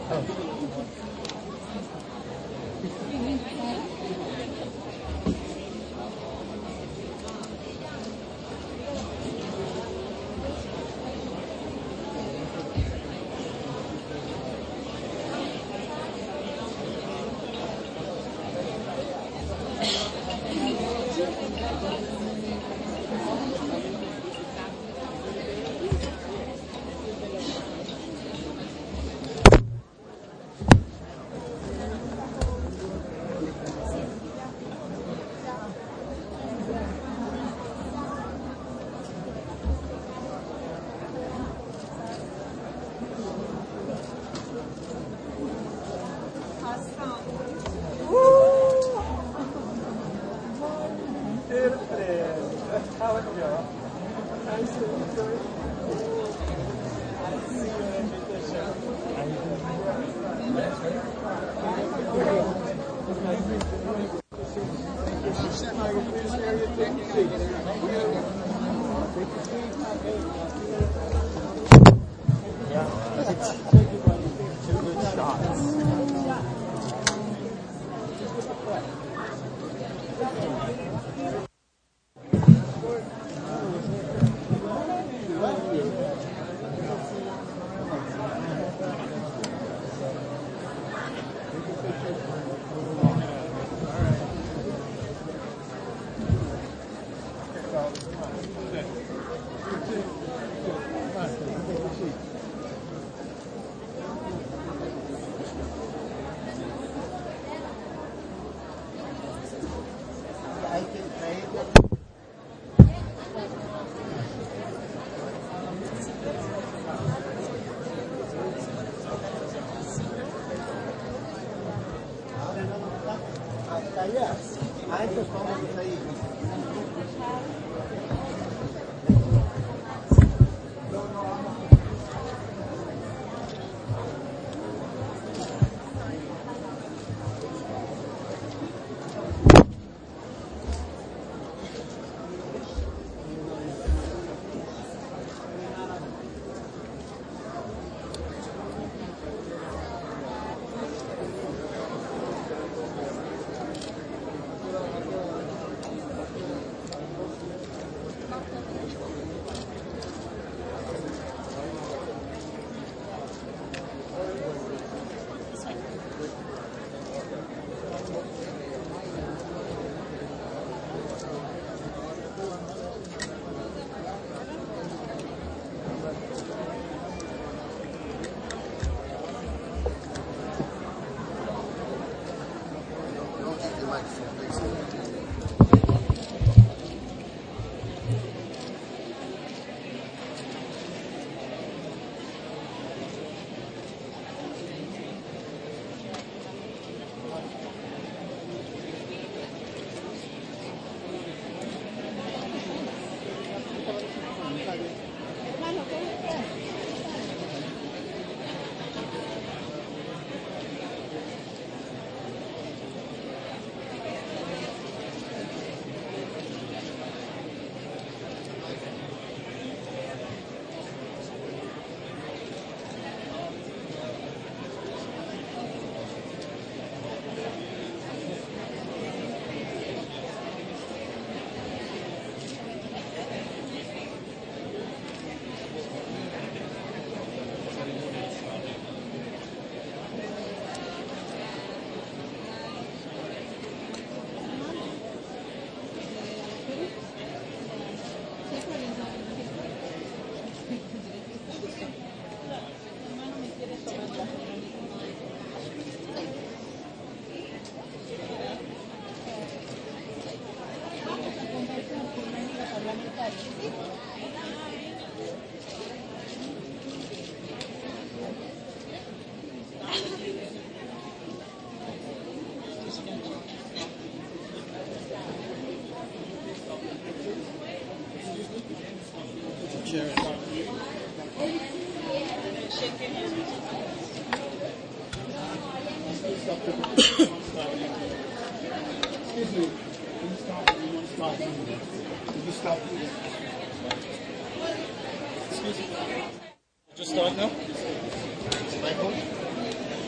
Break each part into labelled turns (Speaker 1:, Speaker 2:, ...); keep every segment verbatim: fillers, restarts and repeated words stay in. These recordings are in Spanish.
Speaker 1: Just start now?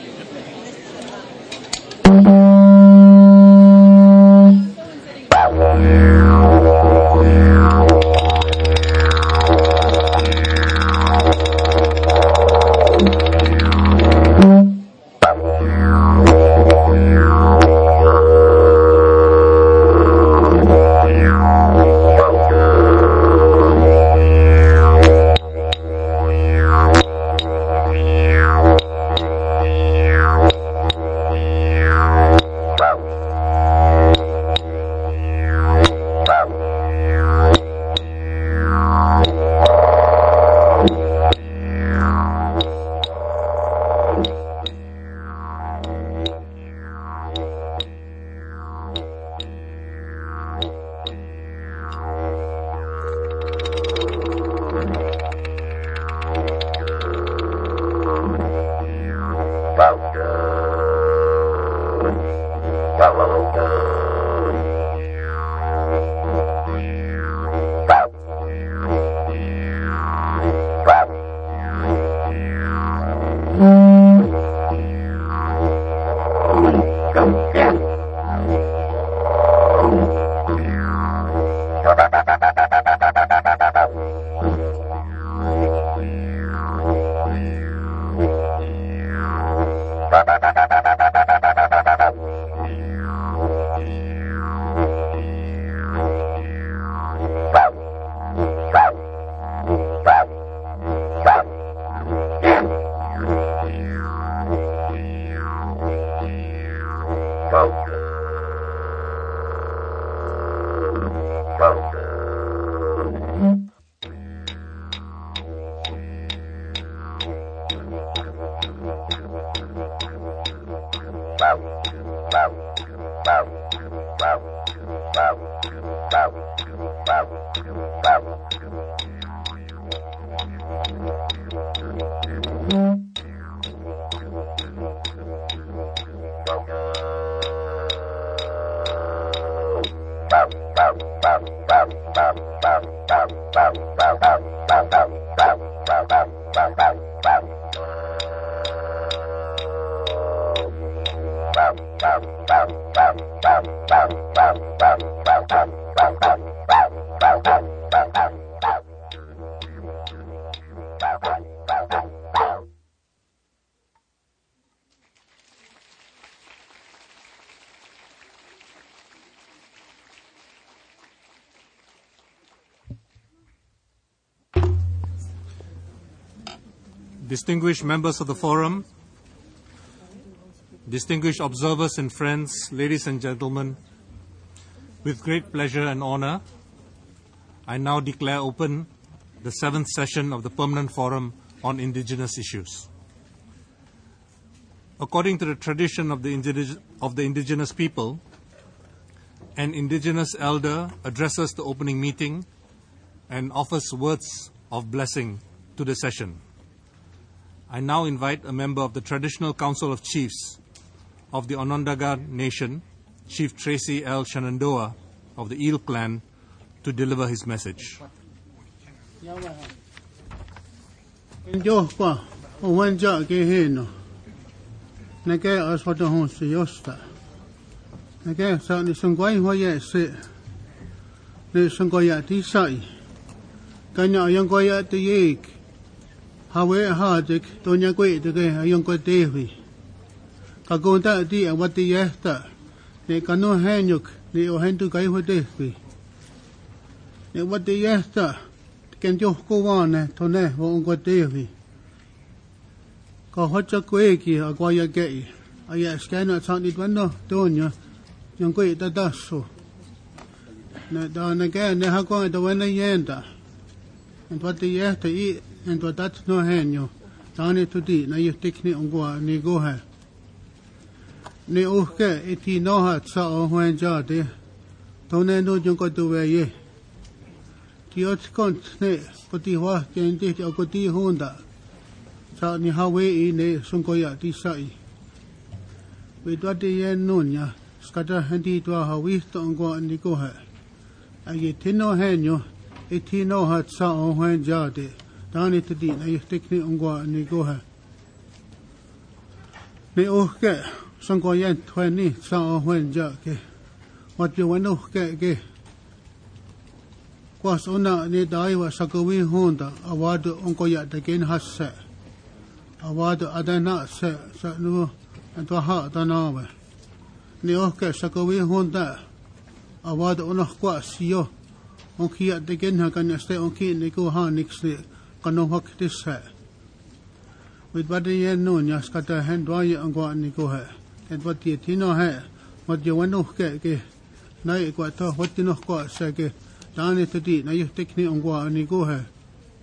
Speaker 1: Distinguished members of the forum, distinguished observers and friends, ladies and gentlemen, with great pleasure and honor, I now declare open the seventh session of the Permanent Forum on Indigenous Issues. According to the tradition of the, indig- of the indigenous people, an indigenous elder addresses the opening meeting and offers words of blessing to the session. I now invite a member of the Traditional Council of Chiefs of the Onondaga Nation, Chief Tracy L. Shenandoah of the Eel Clan, to deliver his message.
Speaker 2: Hawe hadik tonya kwe tege ayong kwe tewi. Kagonta di awati yesta ne kanu henyuk ne ohentu kai ho tewi. Ne wati yesta kenjo ko wane tone wo ongko tewi. Ka hocha kwe ki agwaya gei. Aya skana sanit wano tonya yung kwe tataso. Ne da ne ge ne hakwa da wana yenda. En wati yesta i en to dat no henyo tani tudi na yutikni ongwa ni goha ni uke iti no hat sa o hwen jade tone no jung ko tu ye ti ot kont ne poti wa ken ti ko ti honda sa ni hawe i ne sun ko ya ti sai we to te ye nunya skata handi to ha wi to ongwa ni goha aye tino henyo iti no hat sa o hwen jade Tani tadi na yustik ni ongwa ni goha. Ni uhke sangko yan tuen ni sa o huen ja ke. Wat yu wan uhke ke. Kwas una ni daiwa sakawi honda awadu ongko ya takin hasse. Awadu adana se sa nu antwa ha tanawe. Ni uhke sakawi honda awadu unah kwa siyo. Onki ya takin hakan este onki ni ko ha nixli. Kano hak tisa. With body yen no nyas kata hand dry angwa ni go ha. And what ye tino ha. What you want to get ke. Na ikwa to what you know kwa sa ke. Dani to di na you take ni angwa ni go ha.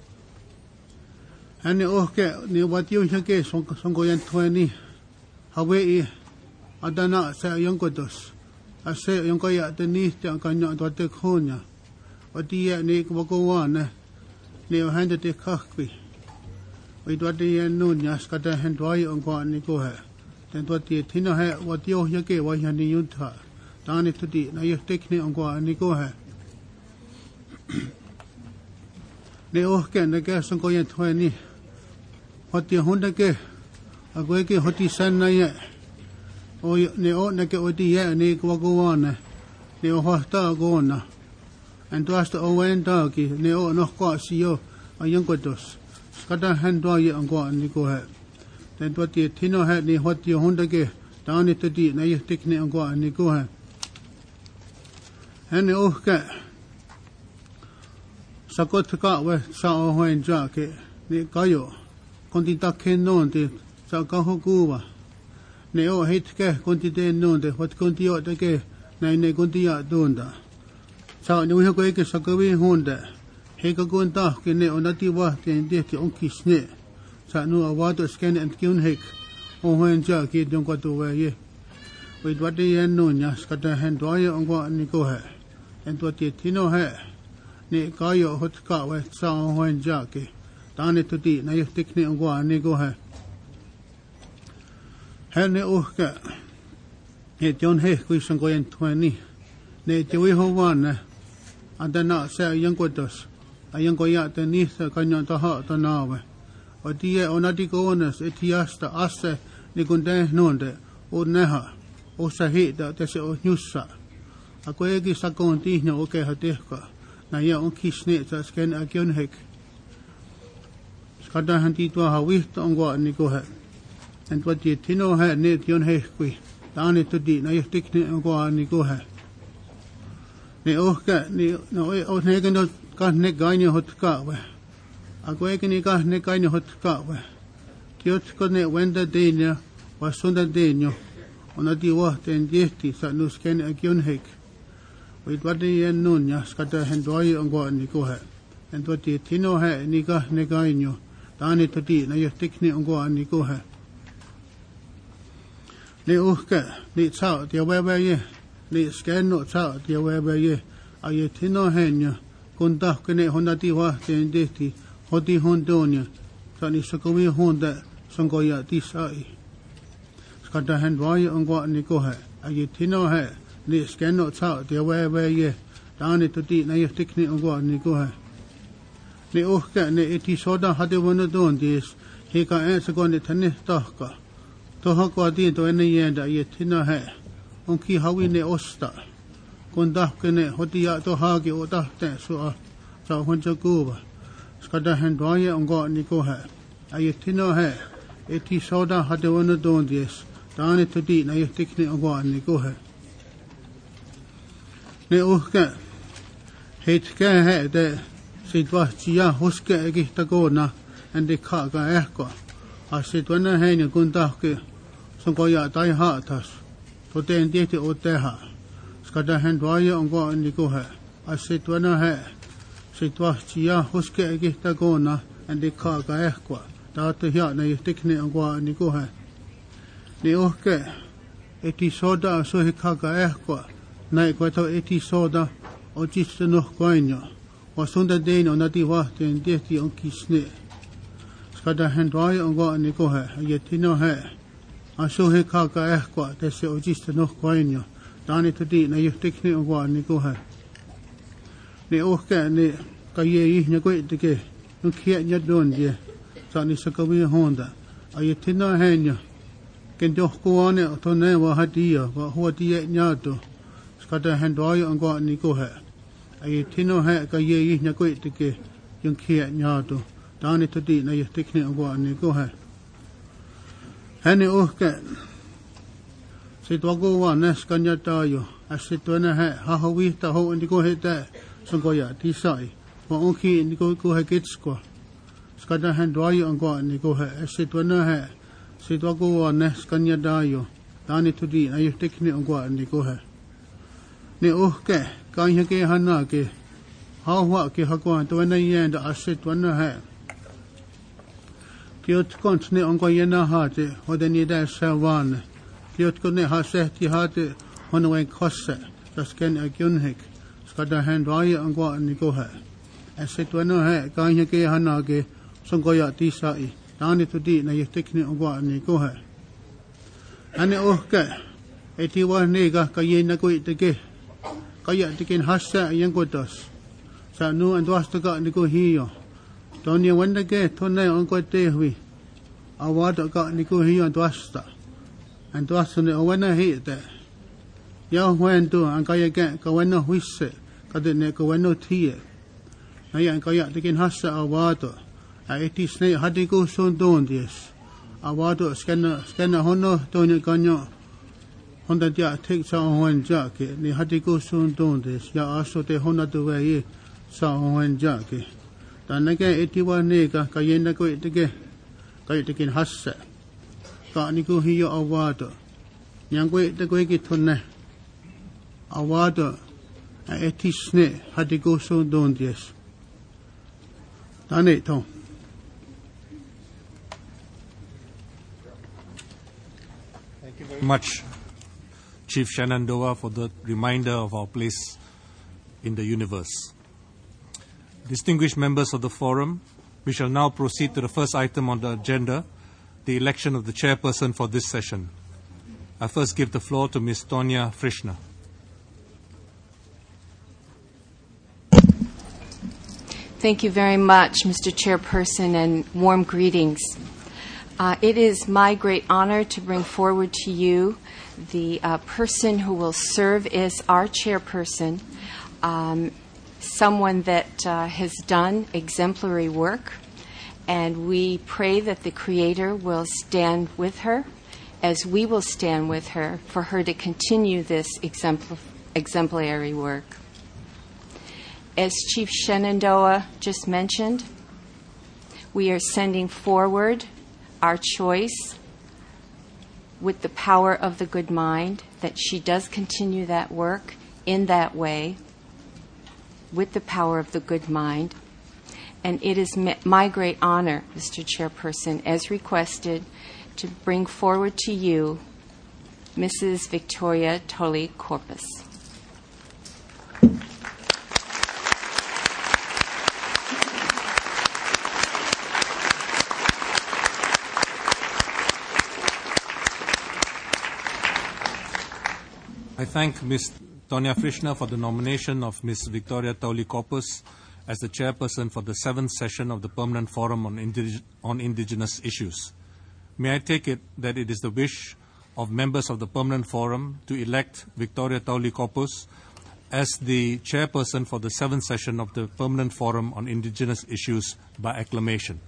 Speaker 2: And oh ke ni what you ke song songo yan twenty. Hawaii adana sa yung kodos. Ase yung kaya tani tiang kanya to te khonya. What ye ni ko ko wan ni o hande te kakwi. We do the nunya skata hand dry on qua ni go ha. Then what the tino ha what yo yake wa yani yunta. Dani to di na you take ni on qua ni go ha. Ni o ken the gas on go yan twenty. What the honda ke a go ke hoti san na ye. O ni o na ke o di ye ni go go on. Ni o hosta go na. And to us the Owen doggy, Neo no qua sio, a young godos. Scata hand dry ye and go and go ahead. Then what the tino had ni what your honda ge, down it to di, na you take ni and go and go ahead. And the old cat Sakotaka with Sao Hoen Jake, the Gayo, Conti Taken non de Sakahoguva. Neo hate ke, Conti de non de what Conti ought to ge, Nine Guntia dunda. Sa ni ho ko ke sakawi honda he ka gon ta ke ne onati wa te de ti on kisne sa nu awa to scan and kyun hek o hoen ja ke dong ko to wa ye with what the end no nya skata hen doya on go ni go he and what the tino he ni kayo hot ka we sa hoen ja ke tane to ti na yo tikni on go ni go he he ne o ka e John he ku sang go en twenty ne te we ho wan na andana sa yang go dos ayang go ya te ni sa kanyo ta ha ta na we o ti e onati go onas etiasta ase ni kunde nonde o neha o sahi da te se o nyusa a ko e ki sa kon ti no o ke ha te ka na ya on kisne ta sken a kyon hek skada han ti to ha wi to ngo ni ko ha en to ti tino ha ne kyon he kui ta ne to di na yo tik ni ngo ni ko ha ne o ka ni no o ne ke no ka ne ga ni hot ka we a ko e ki ni ka ne ka ni hot ka we kiot ko ne wenda de ne wa sunda de no ona di wa ten jehti sa nu sken a kyon hek wit wat de en nun ya skata hen doi ngo ni ko ha en to ti tino ha ni ka ne ka nyo ta ne to ti na yo tik ni ngo ni ko ha ne o ka ni cha de wa ba ye ni sken no cha de wa ba ye a ye tino hen nyo kun ta ke ne hona ti wa ten jehti hoti hon do nya sa ni sa ko wi hon da song ko ya ti sai skata hen doi ngo ni ko ha a ye tino ha ni sken no cha de wa wa ye ta ne to ti na yo tik ni ngo ni ko ha ni o ka ne eti soda ha de wono don dis he ka e sa ko ne thane ta ka to ha ko ti to ne ye da ye thina ha on ki ha wi ne osta kon da ke ne hoti ya to ha ki o ta te so a sa hon cha ko ba skata hen doi ye ngo ni ko ha a ye thina ha eti soda ha de wono don dis ta ne to ti na yo tik ni ngo ni ko ha ne o ka het ka ha de sitwa chia hoske ki ta ko na ande kha ka e ko a sitwa na he ne kun ta ke song ko ya tai ha thas to ten ti te o te ha skada hen dwa ye ong ko ni ko ha a sitwa na he sitwa chia hoske ki ta ko na ande kha ka e ko ta te ya na ye tik ne ong ko ni ko ha ne o ke eti soda so he kha ka e ko nai ko to eti soda o jist no koinyo o sunda de no na ti wa ten de ti on kisne skada hen doi on go ni ko ha ye ti no ha a so he ka ka e ko te se o jist no koinyo dani to di na ye tikni on go ni ko ha ne o ka ne ka ye yi ne ko te ke no khia nya don je sa ni sa ka wi honda a ye ti no ha nya ken do ko ne to ne wa ha ti ya wa ho ti ye nya to skata hen doi on go ni ko ha ai tino ha ka ye yi nya ko te ke yung khia nya to ta ne to ti na ye tikni on go ni ko ha ha ne o ka se to go wa na skanya ta yo a se to na ha ha ho wi ta ho ni ko he ta song ko ya ti sai wa on ki ni ko ko ha kits ko skata hen doi on go ni ko ha a se to na ha se to go wa na skanya da yo ta ne to ti na ye tikni on go ni ko ha ne o ke ka ye ke hana ke ha wa ke ha ko to na ye da asit wa na ha ke ot kont ne on ko ye na ha te ho de ni da sa wan ke ot ko ne ha se ti ha te hon we khosse das ken a kyun hek skada han dai on ko ni ko ha asit wa na ha ka ye ke hana ke song ko ya ti sa i ta ni tu di na ye tekni on ko ni ko ha ane o ke e ti wa ne ga ka ye na ko te ke kaya tikin hasa yang kotos sa nu an dos ta ka ni ko hiyo to ni wanda ke to na on ko te hui awa ta ka ni ko hiyo dos ta an dos ne o wana hi te ya hwen tu an kaya ke ka wana hui se ka de ne ko wana tie na ya kaya tikin hasa awa to a eti sne hadi ko son don dies awa to skena skena hono to ni kanyo honda dia take sa hon ja ke ni hati ko sun don de ya aso te hona to we ye sa hon ja ke ta na ke eti wa ne ka ka yen na ko te ke ka te kin hassa ka ni ko hi yo awado nyang ko te ko ki thon na awado a eti sne hati ko sun don des ta ne to
Speaker 1: much. Chief Shenandoah for the reminder of our place in the universe. Distinguished members of the forum, we shall now proceed to the first item on the agenda, the election of the chairperson for this session. I first give the floor to Miz Tonya Frischner.
Speaker 3: Thank you very much, Mister Chairperson, and warm greetings. Uh, it is my great honor to bring forward to you the uh, person who will serve as our chairperson, um, someone that uh, has done exemplary work, and we pray that the Creator will stand with her as we will stand with her for her to continue this exempl- exemplary work. As Chief Shenandoah just mentioned, we are sending forward our choice with the power of the good mind that she does continue that work in that way with the power of the good mind. And it is my great honor, Mister Chairperson, as requested, to bring forward to you Missus Victoria Tolley-Corpus.
Speaker 1: I thank Miz Tonya Frischner for the nomination of Miz Victoria Tolley-Corpus as the chairperson for the seventh session of the Permanent Forum on, Indig- on Indigenous Issues. May I take it that it is the wish of members of the Permanent Forum to elect Victoria Tolley-Corpus as the chairperson for the seventh session of the Permanent Forum on Indigenous Issues by acclamation.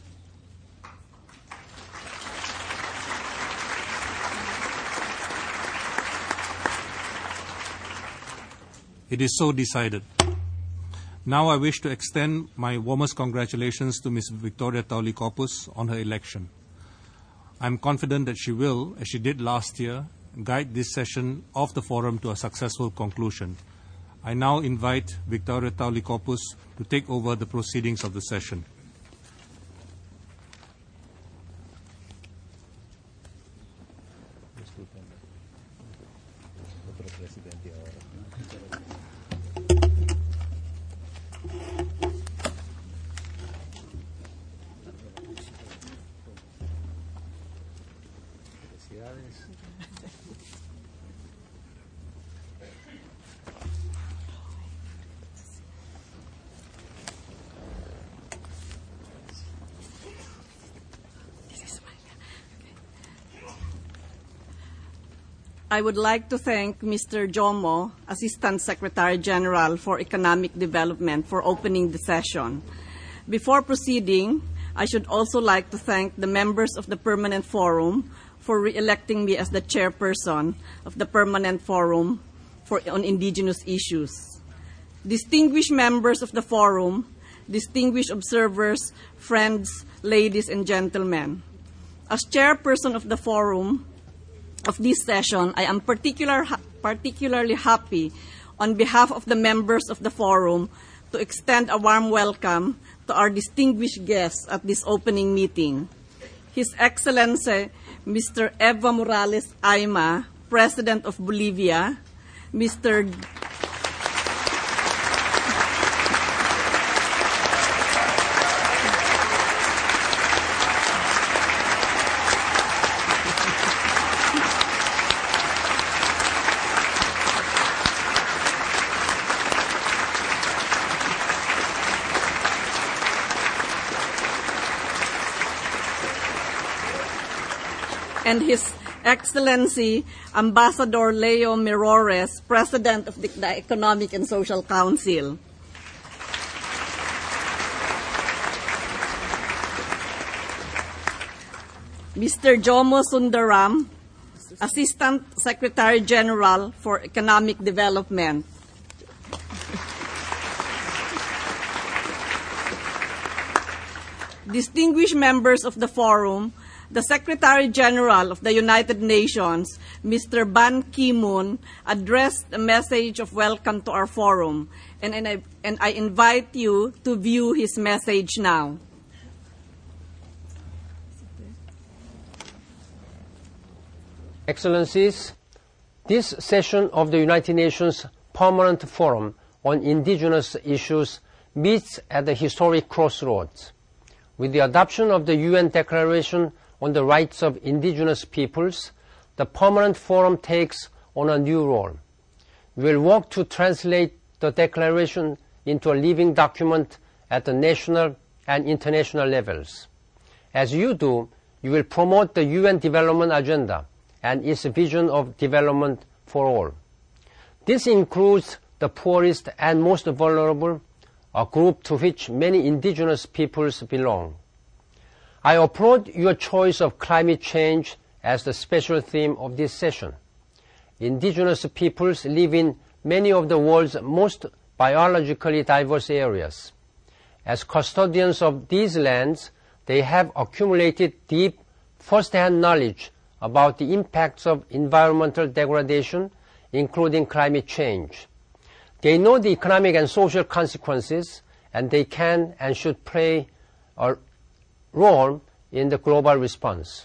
Speaker 1: It is so decided. Now I wish to extend my warmest congratulations to Miz Victoria Tolley-Corpus on her election. I am confident that she will, as she did last year, guide this session of the forum to a successful conclusion. I now invite Victoria Tolley-Corpus to take over the proceedings of the session.
Speaker 4: I would like to thank Mister Jomo, Assistant Secretary General for Economic Development, for opening the session. Before proceeding, I should also like to thank the members of the Permanent Forum for re-electing me as the chairperson of the Permanent Forum for, on Indigenous Issues. Distinguished members of the Forum, distinguished observers, friends, ladies and gentlemen, as chairperson of the Forum, of this session, I am particular, particularly happy on behalf of the members of the forum to extend a warm welcome to our distinguished guests at this opening meeting. His Excellency, Mister Evo Morales Ayma, President of Bolivia, Mister and His Excellency Ambassador Leo Mirores, President of the, the Economic and Social Council. Mister Jomo Sundaram, Assistant Secretary General for Economic Development. Distinguished members of the forum, the Secretary General of the United Nations, Mister Ban Ki-moon, addressed a message of welcome to our forum, and, and, I, and I invite you to view his message now.
Speaker 5: Excellencies, This session of the United Nations Permanent Forum on Indigenous Issues meets at the historic crossroads. With the adoption of the U N Declaration on the Rights of Indigenous Peoples, the Permanent Forum takes on a new role. We will work to translate the Declaration into a living document at the national and international levels. As you do, you will promote the U N Development Agenda and its vision of development for all. This includes the poorest and most vulnerable, a group to which many indigenous peoples belong. I applaud your choice of climate change as the special theme of this session. Indigenous peoples live in many of the world's most biologically diverse areas. As custodians of these lands, they have accumulated deep first-hand knowledge about the impacts of environmental degradation, including climate change. They know the economic and social consequences, and they can and should play a role in the global response.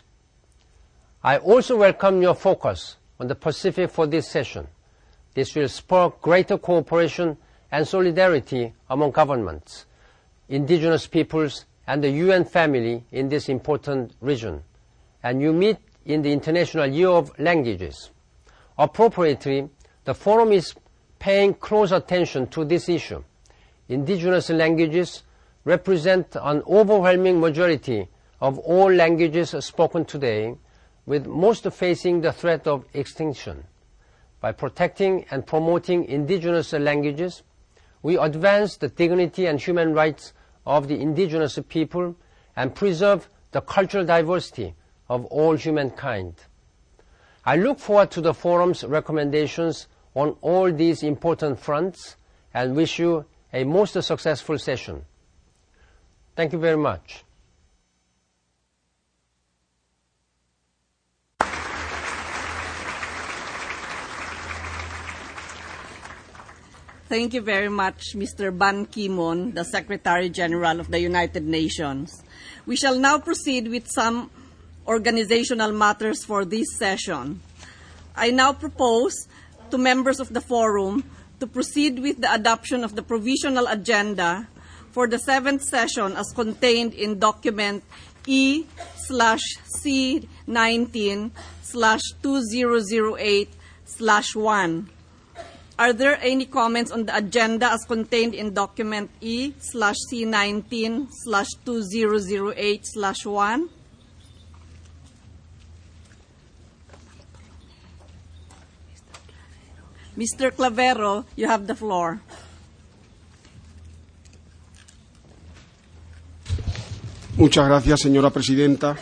Speaker 5: I also welcome your focus on the Pacific for this session. This will spur greater cooperation and solidarity among governments, indigenous peoples, and the U N family in this important region. And you meet in the International Year of Languages. Appropriately, the forum is paying close attention to this issue. Indigenous languages represent an overwhelming majority of all languages spoken today, with most facing the threat of extinction. By protecting and promoting indigenous languages, we advance the dignity and human rights of the indigenous people and preserve the cultural diversity of all humankind. I look forward to the forum's recommendations on all these important fronts and wish you a most successful session. Thank you very much.
Speaker 4: Thank you very much, Mister Ban Ki-moon, the Secretary General of the United Nations. We shall now proceed with some organizational matters for this session. I now propose to members of the forum to proceed with the adoption of the provisional agenda for the seventh session as contained in document E slash C nineteen slash two thousand eight slash one. Are there any comments on the agenda as contained in document E slash C nineteen slash two thousand eight slash one? Mister Clavero, you have the floor.
Speaker 6: Muchas gracias, señora presidenta.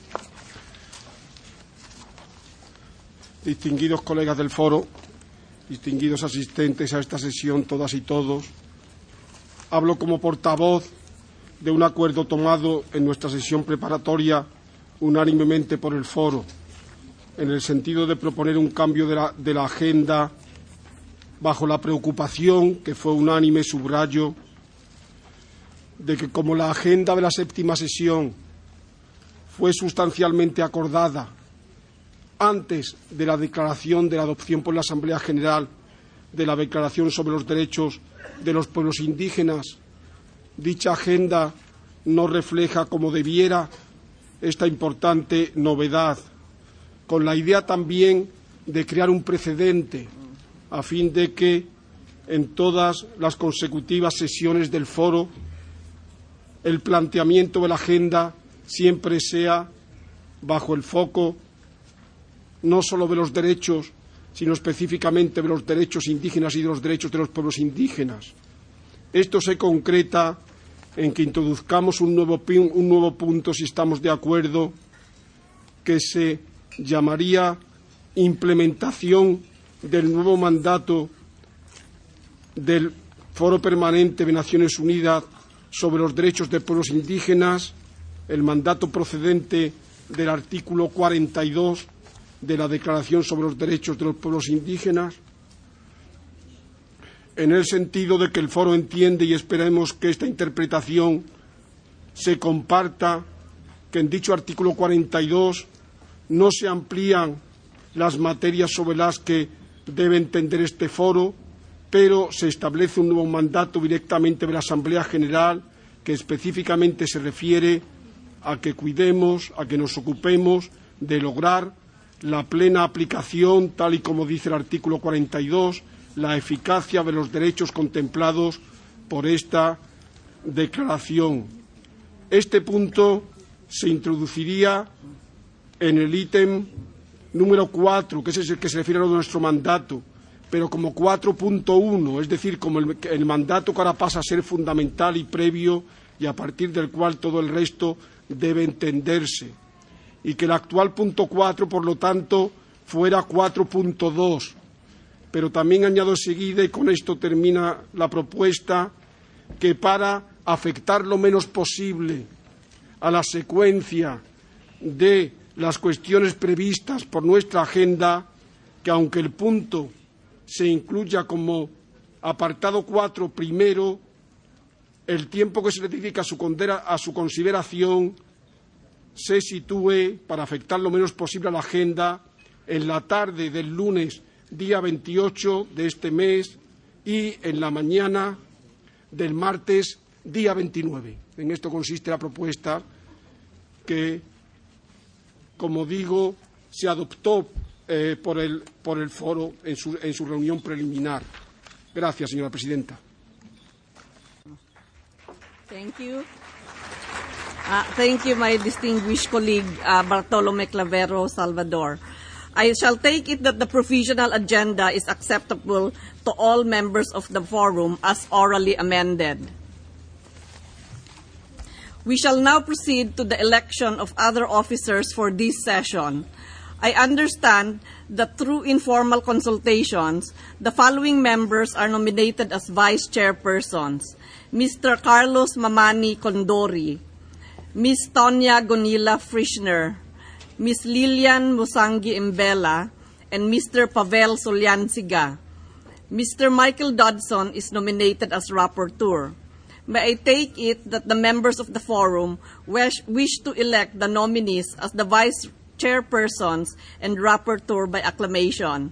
Speaker 6: Distinguidos colegas del foro, distinguidos asistentes a esta sesión, todas y todos, hablo como portavoz de un acuerdo tomado en nuestra sesión preparatoria unánimemente por el foro, en el sentido de proponer un cambio de la, de la agenda bajo la preocupación, que fue unánime, subrayo, de que como la agenda de la séptima sesión fue sustancialmente acordada antes de la declaración de la adopción por la Asamblea General de la Declaración sobre los Derechos de los Pueblos Indígenas, dicha agenda no refleja como debiera esta importante novedad, con la idea también de crear un precedente a fin de que en todas las consecutivas sesiones del foro el planteamiento de la agenda siempre sea bajo el foco no solo de los derechos, sino específicamente de los derechos indígenas y de los derechos de los pueblos indígenas. Esto se concreta en que introduzcamos un nuevo, un nuevo punto, si estamos de acuerdo, que se llamaría implementación del nuevo mandato del Foro Permanente de Naciones Unidas sobre los Derechos de Pueblos Indígenas, el mandato procedente del artículo cuarenta y dos de la Declaración sobre los Derechos de los Pueblos Indígenas, en el sentido de que el foro entiende, y esperemos que esta interpretación se comparta, que en dicho artículo cuarenta y dos no se amplían las materias sobre las que debe entender este foro, pero se establece un nuevo mandato directamente de la Asamblea General que específicamente se refiere a que cuidemos, a que nos ocupemos de lograr la plena aplicación, tal y como dice el artículo cuarenta y dos, la eficacia de los derechos contemplados por esta declaración. Este punto se introduciría en el ítem número cuatro, que es el que se refiere a nuestro mandato, pero como cuatro punto uno, es decir, como el, el mandato que ahora pasa a ser fundamental y previo y a partir del cual todo el resto debe entenderse. Y que el actual punto cuatro, por lo tanto, fuera cuatro punto dos. Pero también añado enseguida, y con esto termina la propuesta, que para afectar lo menos posible a la secuencia de las cuestiones previstas por nuestra agenda, que aunque el punto se incluya como apartado cuatro primero, el tiempo que se le dedica a su, a su consideración se sitúe, para afectar lo menos posible a la agenda, en la tarde del lunes día veintiocho de este mes y en la mañana del martes día veintinueve. En esto consiste la propuesta que, como digo, se adoptó eh, por, el, por el foro en su, en su reunión preliminar. Gracias, señora presidenta.
Speaker 4: Thank you. Uh, thank you, my distinguished colleague, uh, Bartolome Clavero Salvador. I shall take it that the provisional agenda is acceptable to all members of the forum as orally amended. We shall now proceed to the election of other officers for this session. I understand that through informal consultations, the following members are nominated as vice chairpersons: Mister Carlos Mamani Condori, Miz Tonya Gonila Frischner, Miz Lilian Musangi Imbela, and Mister Pavel Solyansiga. Mister Michael Dodson is nominated as rapporteur. May I take it that the members of the forum wish, wish to elect the nominees as the vice chairpersons and rapporteur by acclamation?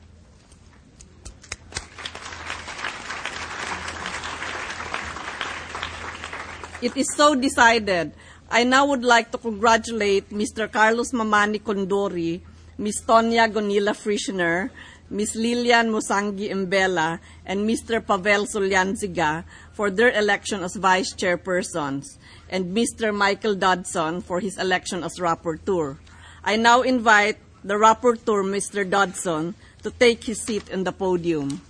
Speaker 4: It is so decided. I now would like to congratulate Mister Carlos Mamani Condori, Miz Tonya Gonila Frischner, Miz Lilian Musangi Imbela, and Mister Pavel Solyansiga for their election as vice chairpersons, and Mister Michael Dodson for his election as rapporteur. I now invite the rapporteur, Mister Dodson, to take his seat in the podium.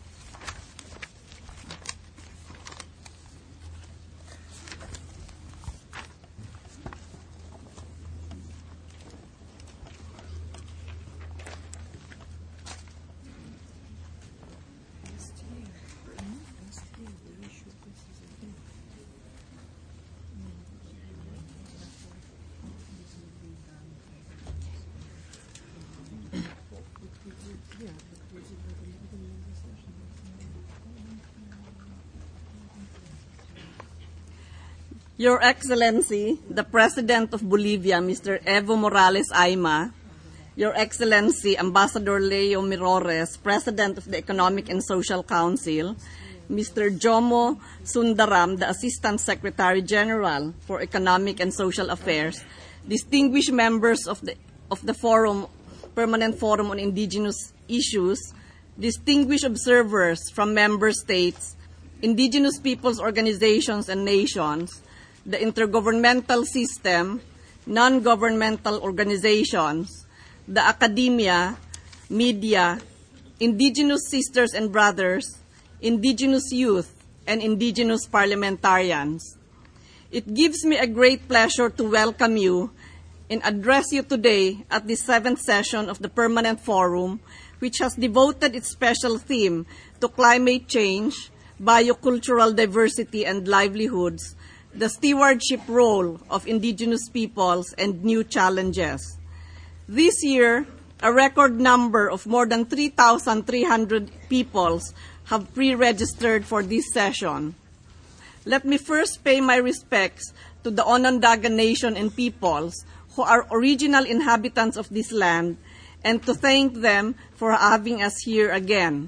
Speaker 4: Your Excellency, the President of Bolivia, Mister Evo Morales Ayma, Your Excellency, Ambassador Leo Mirores, President of the Economic and Social Council, Mister Jomo Sundaram, the Assistant Secretary General for Economic and Social Affairs, distinguished members of the, of the Forum, Permanent Forum on Indigenous Issues, distinguished observers from member states, indigenous peoples' organizations and nations, the intergovernmental system, non-governmental organizations, the academia, media, indigenous sisters and brothers, indigenous youth, and indigenous parliamentarians. It gives me a great pleasure to welcome you and address you today at the seventh session of the Permanent Forum, which has devoted its special theme to climate change, biocultural diversity and livelihoods, the stewardship role of indigenous peoples, and new challenges. This year, a record number of more than three thousand three hundred peoples have pre-registered for this session. Let me first pay my respects to the Onondaga Nation and peoples who are original inhabitants of this land and to thank them for having us here again.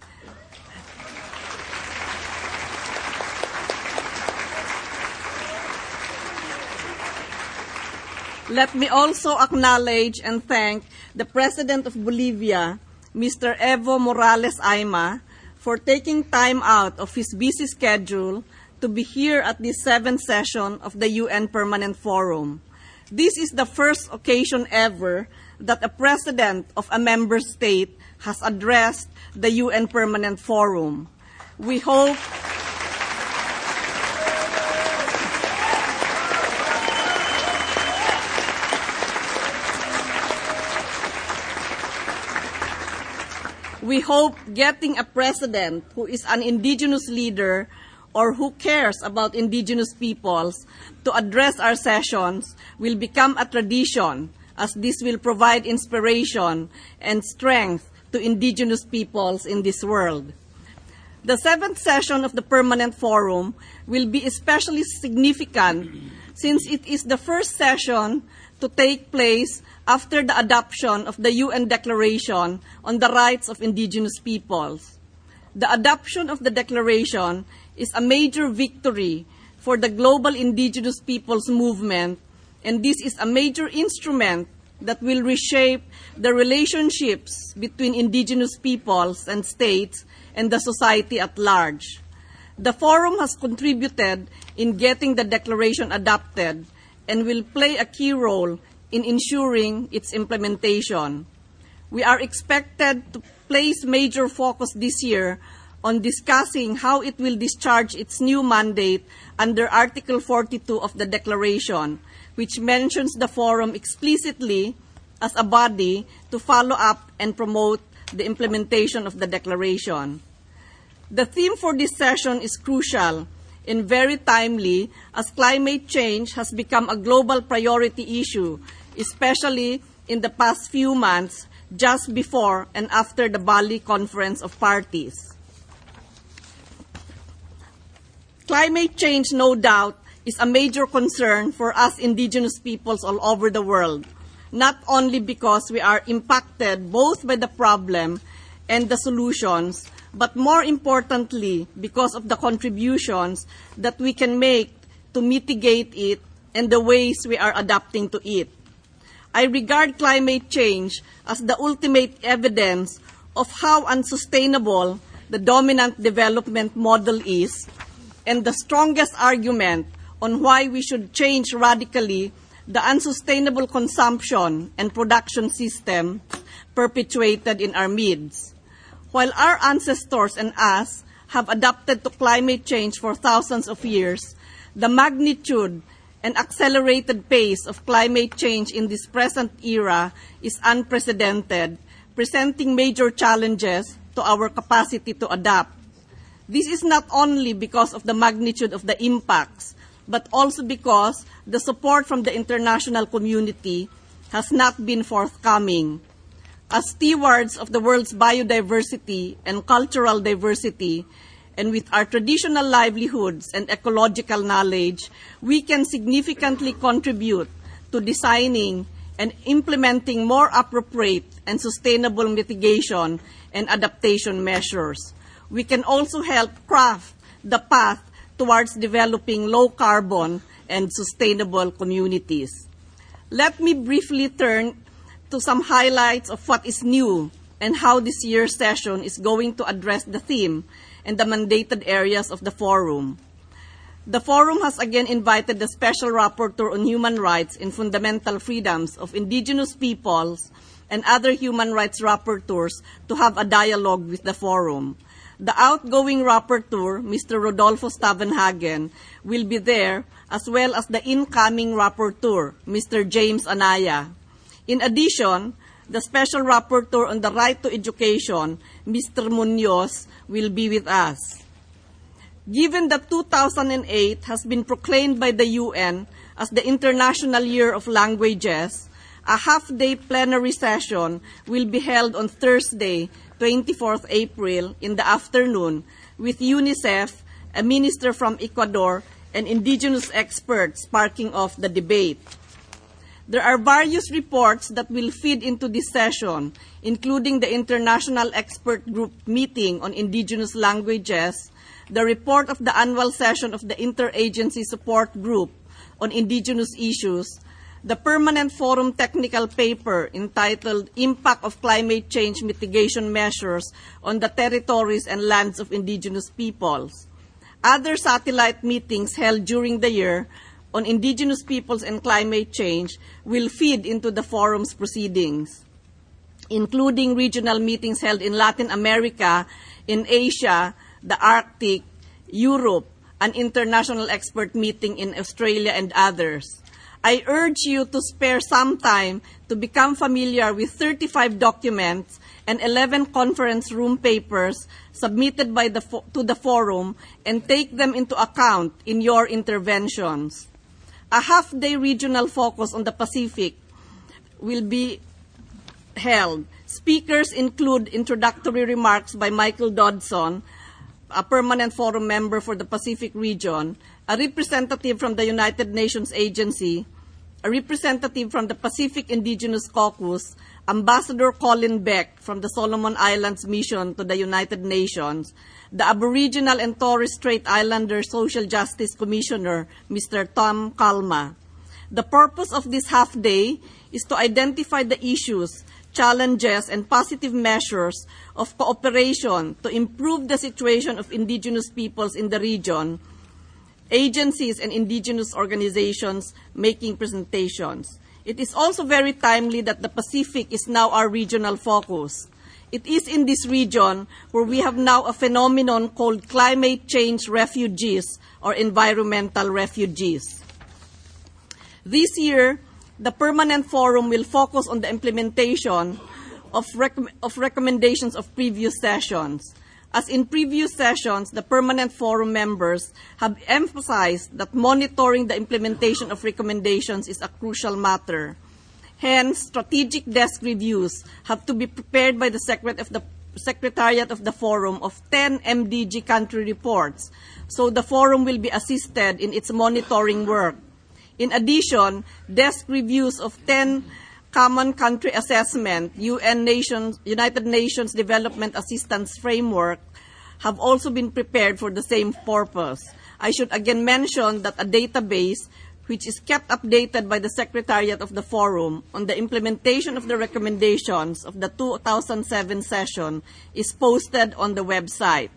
Speaker 4: Let me also acknowledge and thank the President of Bolivia, Mister Evo Morales Ayma, for taking time out of his busy schedule to be here at this seventh session of the U N Permanent Forum. This is the first occasion ever that a president of a member state has addressed the U N Permanent Forum. We hope We hope getting a president who is an indigenous leader or who cares about indigenous peoples to address our sessions will become a tradition, as this will provide inspiration and strength to indigenous peoples in this world. The seventh session of the Permanent Forum will be especially significant since it is the first session to take place after the adoption of the U N Declaration on the Rights of Indigenous Peoples. The adoption of the Declaration is a major victory for the global indigenous peoples movement, and this is a major instrument that will reshape the relationships between indigenous peoples and states and the society at large. The Forum has contributed in getting the Declaration adopted and will play a key role in ensuring its implementation. We are expected to place major focus this year on discussing how it will discharge its new mandate under Article forty-two of the Declaration, which mentions the Forum explicitly as a body to follow up and promote the implementation of the Declaration. The theme for this session is crucial and very timely, as climate change has become a global priority issue, especially in the past few months, just before and after the Bali Conference of Parties. Climate change, no doubt, is a major concern for us indigenous peoples all over the world, not only because we are impacted both by the problem and the solutions, but more importantly, because of the contributions that we can make to mitigate it and the ways we are adapting to it. I regard climate change as the ultimate evidence of how unsustainable the dominant development model is, and the strongest argument on why we should change radically the unsustainable consumption and production system perpetuated in our midst. While our ancestors and us have adapted to climate change for thousands of years, the magnitude and accelerated pace of climate change in this present era is unprecedented, presenting major challenges to our capacity to adapt. This is not only because of the magnitude of the impacts, but also because the support from the international community has not been forthcoming. As stewards of the world's biodiversity and cultural diversity, and with our traditional livelihoods and ecological knowledge, we can significantly contribute to designing and implementing more appropriate and sustainable mitigation and adaptation measures. We can also help craft the path towards developing low-carbon and sustainable communities. Let me briefly turn to some highlights of what is new and how this year's session is going to address the theme and the mandated areas of the Forum. The Forum has again invited the Special Rapporteur on Human Rights and Fundamental Freedoms of Indigenous Peoples and other human rights rapporteurs to have a dialogue with the Forum. The outgoing rapporteur, Mister Rodolfo Stavenhagen, will be there, as well as the incoming rapporteur, Mister James Anaya. In addition, the Special Rapporteur on the Right to Education, Mister Munoz, will be with us. Given that two thousand eight has been proclaimed by the U N as the International Year of Languages, a half-day plenary session will be held on Thursday, twenty-fourth April, in the afternoon, with UNICEF, a minister from Ecuador, and indigenous experts sparking off the debate. There are various reports that will feed into this session, including the International Expert Group meeting on indigenous languages, the report of the annual session of the Interagency Support Group on indigenous issues, the Permanent Forum technical paper entitled Impact of Climate Change Mitigation Measures on the Territories and Lands of Indigenous Peoples, other satellite meetings held during the year on indigenous peoples and climate change will feed into the forum's proceedings, including regional meetings held in Latin America, in Asia, the Arctic, Europe, an international expert meeting in Australia, and others. I urge you to spare some time to become familiar with thirty-five documents and eleven conference room papers submitted by the fo- to the forum and take them into account in your interventions. A half-day regional focus on the Pacific will be held. Speakers include introductory remarks by Michael Dodson, a permanent forum member for the Pacific region, a representative from the United Nations Agency, a representative from the Pacific Indigenous Caucus, Ambassador Colin Beck from the Solomon Islands Mission to the United Nations, the Aboriginal and Torres Strait Islander Social Justice Commissioner, Mister Tom Kalma. The purpose of this half-day is to identify the issues, challenges, and positive measures of cooperation to improve the situation of indigenous peoples in the region, agencies and indigenous organizations making presentations. It is also very timely that the Pacific is now our regional focus. It is in this region where we have now a phenomenon called climate change refugees or environmental refugees. This year, the Permanent Forum will focus on the implementation of, rec- of recommendations of previous sessions. As in previous sessions, the Permanent Forum members have emphasized that monitoring the implementation of recommendations is a crucial matter. Hence, strategic desk reviews have to be prepared by the, secret of the Secretariat of the Forum of ten M D G country reports, so the Forum will be assisted in its monitoring work. In addition, desk reviews of ten Common Country Assessment, U N Nations, United Nations Development Assistance Framework, have also been prepared for the same purpose. I should again mention that a database, which is kept updated by the Secretariat of the Forum on the implementation of the recommendations of the two thousand seven session, is posted on the website.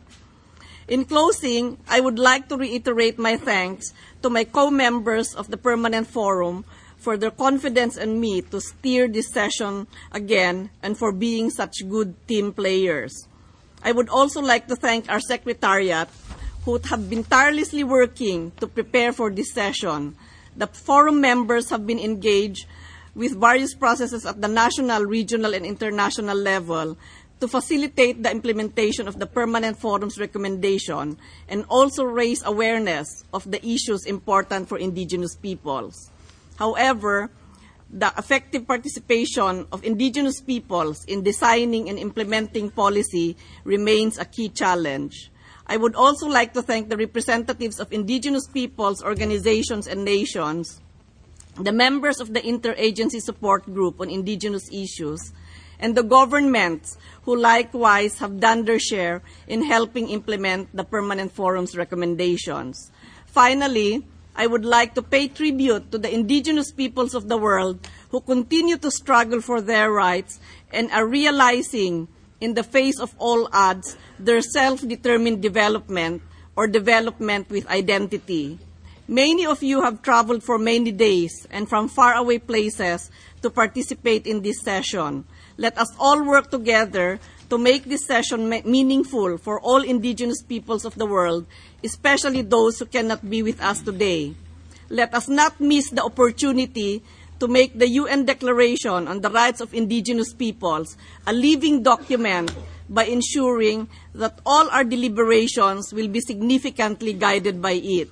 Speaker 4: In closing, I would like to reiterate my thanks to my co-members of the Permanent Forum for their confidence in me to steer this session again and for being such good team players. I would also like to thank our Secretariat, who have been tirelessly working to prepare for this session. The Forum members have been engaged with various processes at the national, regional, and international level to facilitate the implementation of the Permanent Forum's recommendation and also raise awareness of the issues important for indigenous peoples. However, the effective participation of indigenous peoples in designing and implementing policy remains a key challenge. I would also like to thank the representatives of indigenous peoples, organizations, and nations, the members of the Interagency Support Group on Indigenous Issues, and the governments who likewise have done their share in helping implement the Permanent Forum's recommendations. Finally, I would like to pay tribute to the indigenous peoples of the world who continue to struggle for their rights and are realizing, in the face of all odds, their self-determined development or development with identity. Many of you have traveled for many days and from faraway places to participate in this session. Let us all work together to make this session meaningful for all indigenous peoples of the world, especially those who cannot be with us today. Let us not miss the opportunity to make the U N Declaration on the Rights of Indigenous Peoples a living document by ensuring that all our deliberations will be significantly guided by it.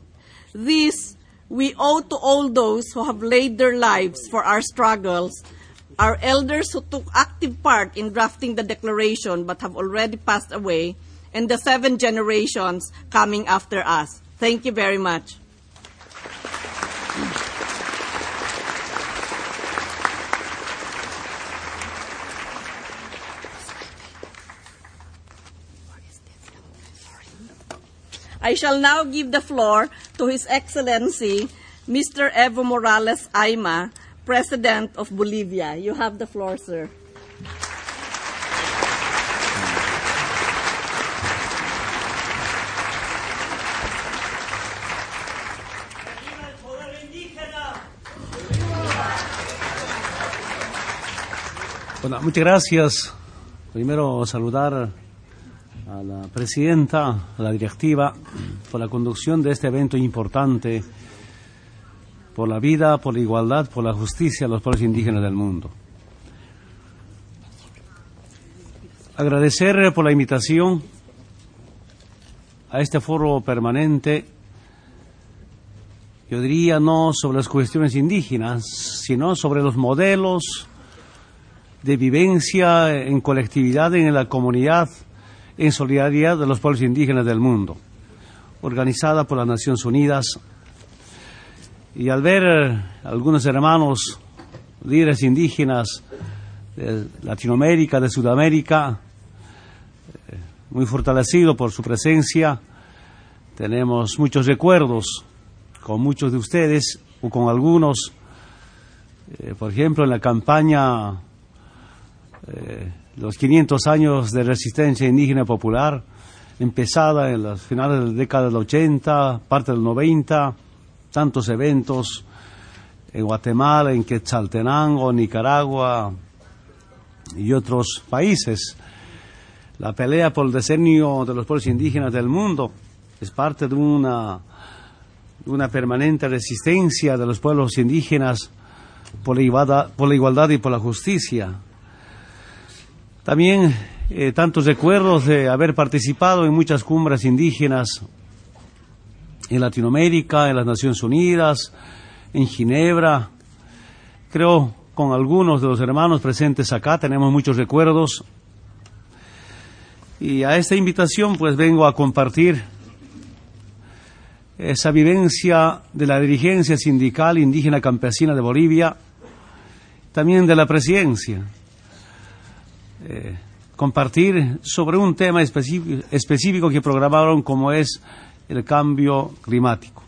Speaker 4: This we owe to all those who have laid their lives for our struggles, our elders who took active part in drafting the declaration but have already passed away, and the seven generations coming after us. Thank you very much. I shall now give the floor to His Excellency, Mister Evo Morales Ayma, President of Bolivia. You have the floor, sir.
Speaker 7: Bueno, muchas gracias. Primero saludar a la presidenta, a la directiva, por la conducción de este evento importante por la vida, por la igualdad, por la justicia de los pueblos indígenas del mundo. Agradecer por la invitación a este foro permanente, yo diría no sobre las cuestiones indígenas, sino sobre los modelos de vivencia en colectividad, en la comunidad, en solidaridad de los pueblos indígenas del mundo, organizada por las Naciones Unidas. Y al ver eh, algunos hermanos, líderes indígenas de Latinoamérica, de Sudamérica, eh, muy fortalecidos por su presencia, tenemos muchos recuerdos con muchos de ustedes o con algunos, eh, por ejemplo, en la campaña Eh, los quinientos años de resistencia indígena popular, empezada en los finales de la década del ochenta, parte del noventa, tantos eventos en Guatemala, en Quetzaltenango, Nicaragua y otros países. La pelea por el decenio de los pueblos indígenas del mundo es parte de una, de una permanente resistencia de los pueblos indígenas por la igualdad, por la igualdad y por la justicia. También eh, tantos recuerdos de haber participado en muchas cumbres indígenas en Latinoamérica, en las Naciones Unidas, en Ginebra. Creo con algunos de los hermanos presentes acá tenemos muchos recuerdos. Y a esta invitación pues vengo a compartir esa vivencia de la dirigencia sindical indígena campesina de Bolivia, también de la presidencia. Eh, compartir sobre un tema específico, específico que programaron, como es el cambio climático.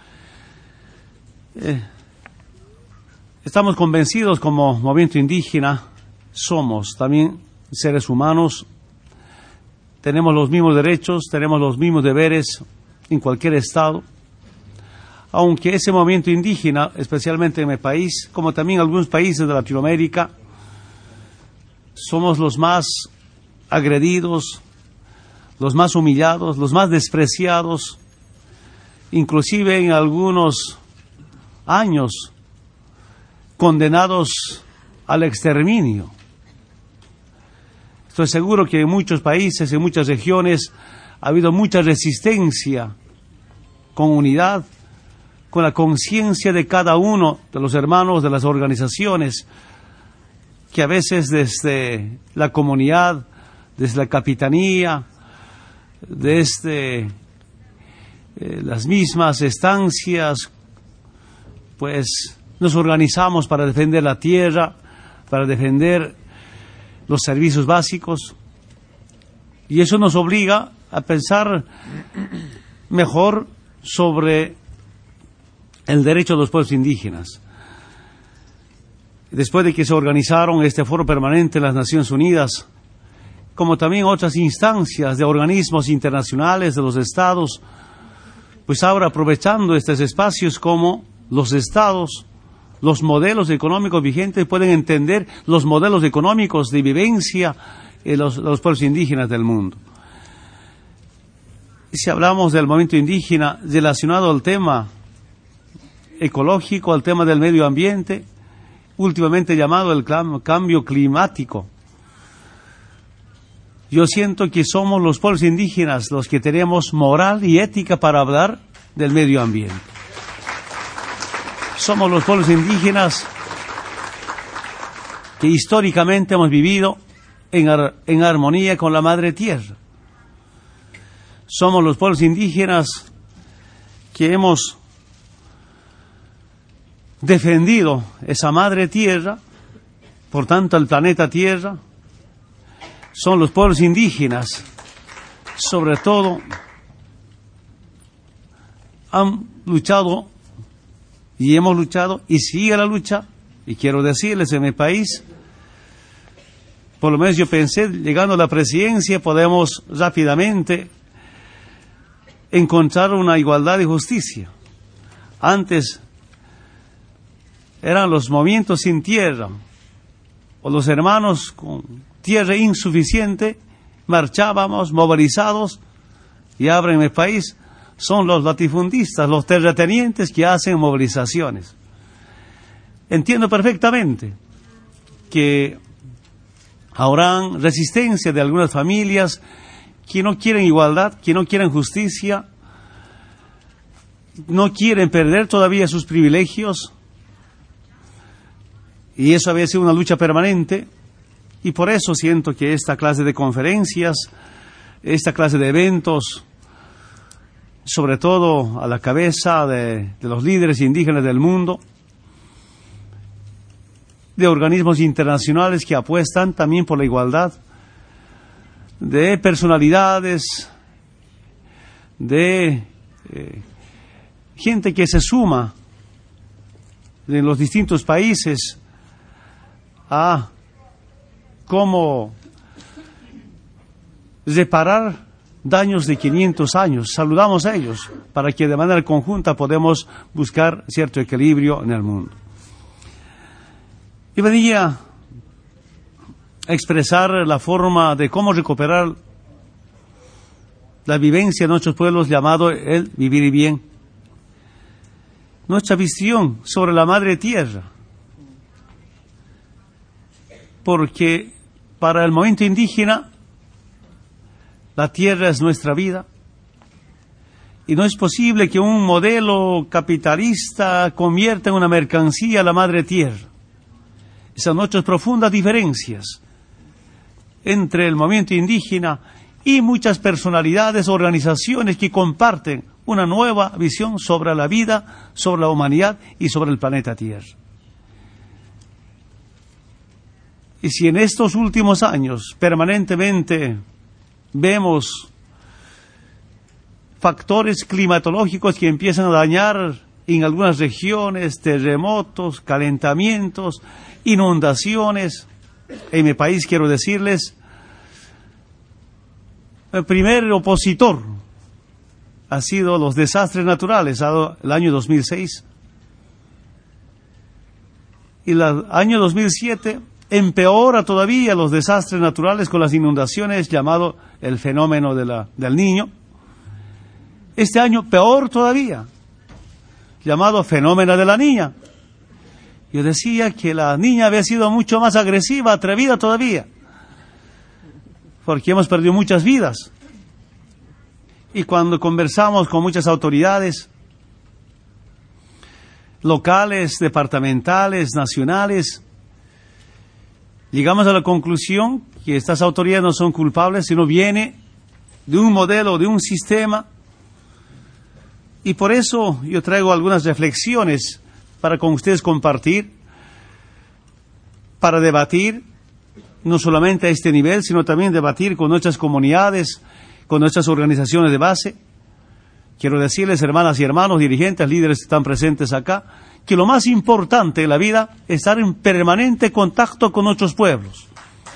Speaker 7: Eh, estamos convencidos como movimiento indígena, somos también seres humanos, tenemos los mismos derechos, tenemos los mismos deberes en cualquier estado, aunque ese movimiento indígena, especialmente en mi país, como también algunos países de Latinoamérica, somos los más agredidos, los más humillados, los más despreciados, inclusive en algunos años condenados al exterminio. Estoy seguro que en muchos países, en muchas regiones, ha habido mucha resistencia con unidad, con la conciencia de cada uno de los hermanos de las organizaciones, que a veces desde la comunidad, desde la capitanía, desde eh, las mismas estancias, pues nos organizamos para defender la tierra, para defender los servicios básicos, y eso nos obliga a pensar mejor sobre el derecho de los pueblos indígenas. Después de que se organizaron este foro permanente en las Naciones Unidas, como también otras instancias de organismos internacionales de los estados, pues ahora aprovechando estos espacios como los estados, los modelos económicos vigentes pueden entender los modelos económicos de vivencia de los, los pueblos indígenas del mundo. Y si hablamos del movimiento indígena relacionado al tema ecológico, al tema del medio ambiente, últimamente llamado el cambio climático, yo siento que somos los pueblos indígenas los que tenemos moral y ética para hablar del medio ambiente. Somos los pueblos indígenas que históricamente hemos vivido en, ar en armonía con la madre tierra. Somos los pueblos indígenas que hemos defendido esa madre tierra, por tanto el planeta Tierra. Son los pueblos indígenas, sobre todo, han luchado y hemos luchado y sigue la lucha. Y quiero decirles, en mi país, por lo menos yo pensé, llegando a la presidencia, podemos rápidamente encontrar una igualdad y justicia. Antes eran los movimientos sin tierra, o los hermanos con tierra insuficiente, marchábamos movilizados, y ahora en mi país son los latifundistas, los terratenientes que hacen movilizaciones. Entiendo perfectamente que habrá resistencia de algunas familias que no quieren igualdad, que no quieren justicia, no quieren perder todavía sus privilegios, y eso había sido una lucha permanente, y por eso siento que esta clase de conferencias, esta clase de eventos, sobre todo a la cabeza de, de los líderes indígenas del mundo, de organismos internacionales que apuestan también por la igualdad, de personalidades, de eh, gente que se suma en los distintos países a cómo reparar daños de quinientos años. Saludamos a ellos para que de manera conjunta podamos buscar cierto equilibrio en el mundo. Y venía a expresar la forma de cómo recuperar la vivencia de nuestros pueblos llamado el vivir bien. Nuestra visión sobre la madre tierra. Porque para el movimiento indígena la tierra es nuestra vida y no es posible que un modelo capitalista convierta en una mercancía a la madre tierra. Esas nuestras profundas diferencias entre el movimiento indígena y muchas personalidades, organizaciones que comparten una nueva visión sobre la vida, sobre la humanidad y sobre el planeta Tierra. Y si en estos últimos años permanentemente vemos factores climatológicos que empiezan a dañar en algunas regiones, terremotos, calentamientos, inundaciones, en mi país quiero decirles, el primer opositor ha sido los desastres naturales, el año dos mil seis. Y el año dos mil siete empeora todavía los desastres naturales con las inundaciones, llamado el fenómeno de la, del Niño. Este año peor todavía, llamado fenómeno de la Niña. Yo decía que la niña había sido mucho más agresiva, atrevida todavía, porque hemos perdido muchas vidas. Y cuando conversamos con muchas autoridades locales, departamentales, nacionales, llegamos a la conclusión que estas autoridades no son culpables, sino viene de un modelo, de un sistema. Y por eso yo traigo algunas reflexiones para con ustedes compartir, para debatir, no solamente a este nivel, sino también debatir con nuestras comunidades, con nuestras organizaciones de base. Quiero decirles, hermanas y hermanos, dirigentes, líderes que están presentes acá, que lo más importante en la vida es estar en permanente contacto con nuestros pueblos.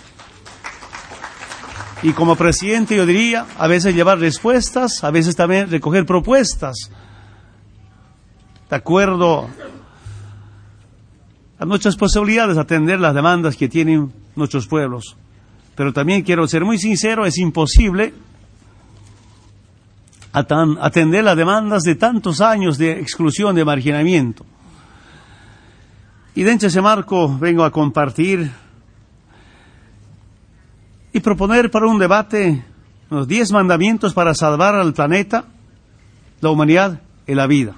Speaker 7: Y como presidente yo diría, a veces llevar respuestas, a veces también recoger propuestas, de acuerdo a nuestras posibilidades de atender las demandas que tienen nuestros pueblos. Pero también quiero ser muy sincero, es imposible atender las demandas de tantos años de exclusión, de marginamiento. Y dentro de ese marco vengo a compartir y proponer para un debate los diez mandamientos para salvar al planeta, la humanidad y la vida.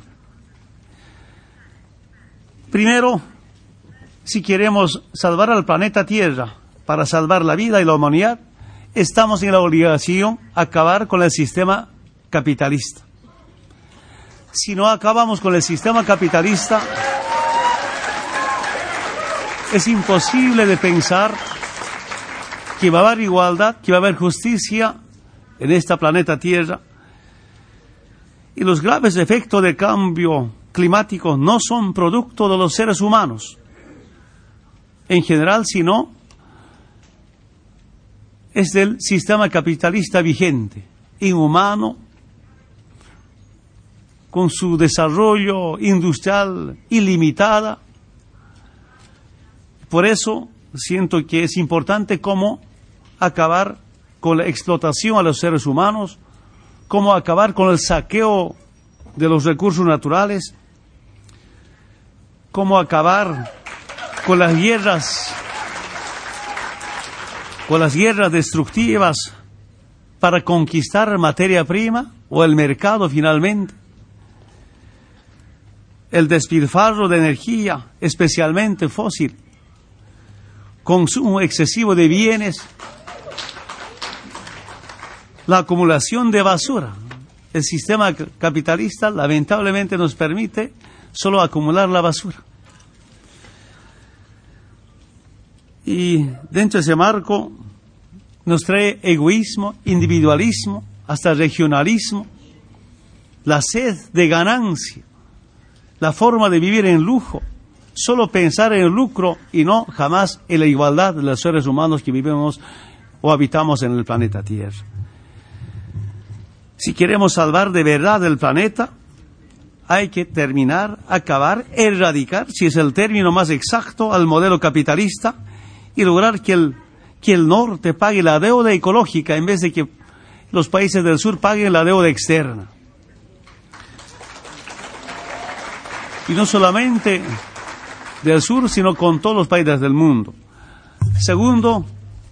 Speaker 7: Primero, si queremos salvar al planeta Tierra para salvar la vida y la humanidad, estamos en la obligación de acabar con el sistema capitalista. Si no acabamos con el sistema capitalista, es imposible de pensar que va a haber igualdad, que va a haber justicia en esta planeta Tierra. Y los graves efectos del cambio climático no son producto de los seres humanos en general, sino es del sistema capitalista vigente, inhumano, con su desarrollo industrial ilimitada. Por eso siento que es importante cómo acabar con la explotación a los seres humanos, cómo acabar con el saqueo de los recursos naturales, cómo acabar con las guerras, con las guerras destructivas para conquistar materia prima o el mercado finalmente, el despilfarro de energía, especialmente fósil, consumo excesivo de bienes, la acumulación de basura. El sistema capitalista lamentablemente nos permite solo acumular la basura. Y dentro de ese marco nos trae egoísmo, individualismo, hasta regionalismo, la sed de ganancia, la forma de vivir en lujo, solo pensar en el lucro y no jamás en la igualdad de los seres humanos que vivimos o habitamos en el planeta Tierra. Si queremos salvar de verdad el planeta, hay que terminar, acabar, erradicar, si es el término más exacto, al modelo capitalista y lograr que el, que el norte pague la deuda ecológica en vez de que los países del sur paguen la deuda externa. Y no solamente del sur, sino con todos los países del mundo. Segundo,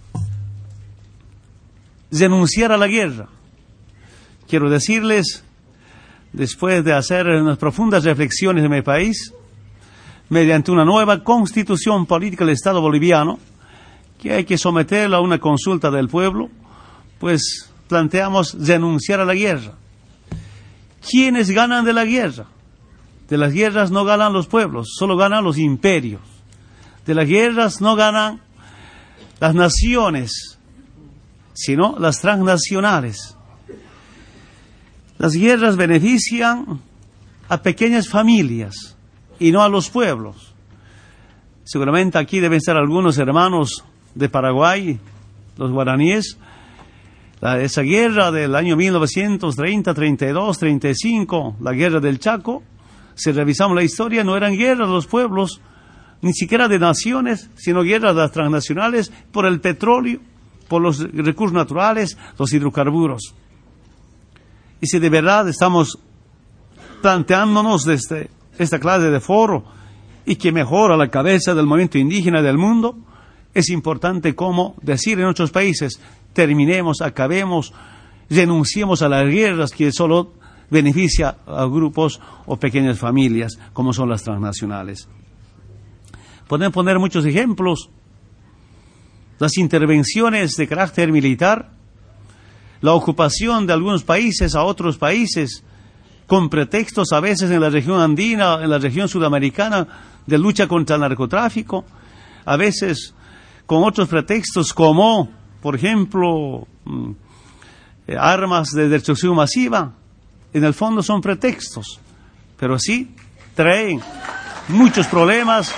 Speaker 7: renunciar a la guerra. Quiero decirles, después de hacer unas profundas reflexiones en mi país, mediante una nueva constitución política del Estado boliviano, que hay que someterla a una consulta del pueblo, pues planteamos renunciar a la guerra. ¿Quiénes ganan de la guerra? De las guerras no ganan los pueblos, solo ganan los imperios. De las guerras no ganan las naciones, sino las transnacionales. Las guerras benefician a pequeñas familias y no a los pueblos. Seguramente aquí deben estar algunos hermanos de Paraguay, los guaraníes. La, esa guerra del año mil novecientos treinta, treinta y dos, treinta y cinco, la guerra del Chaco, si revisamos la historia, no eran guerras de los pueblos, ni siquiera de naciones, sino guerras de las transnacionales por el petróleo, por los recursos naturales, los hidrocarburos. Y si de verdad estamos planteándonos desde esta clase de foro y que mejora la cabeza del movimiento indígena del mundo, es importante como decir en otros países, terminemos, acabemos, renunciemos a las guerras que solo beneficia a grupos o pequeñas familias como son las transnacionales. Podemos poner muchos ejemplos. Las intervenciones de carácter militar, la ocupación de algunos países a otros países, con pretextos a veces en la región andina, en la región sudamericana, de lucha contra el narcotráfico, a veces con otros pretextos como, por ejemplo, eh, armas de destrucción masiva. En el fondo son pretextos, pero sí traen muchos problemas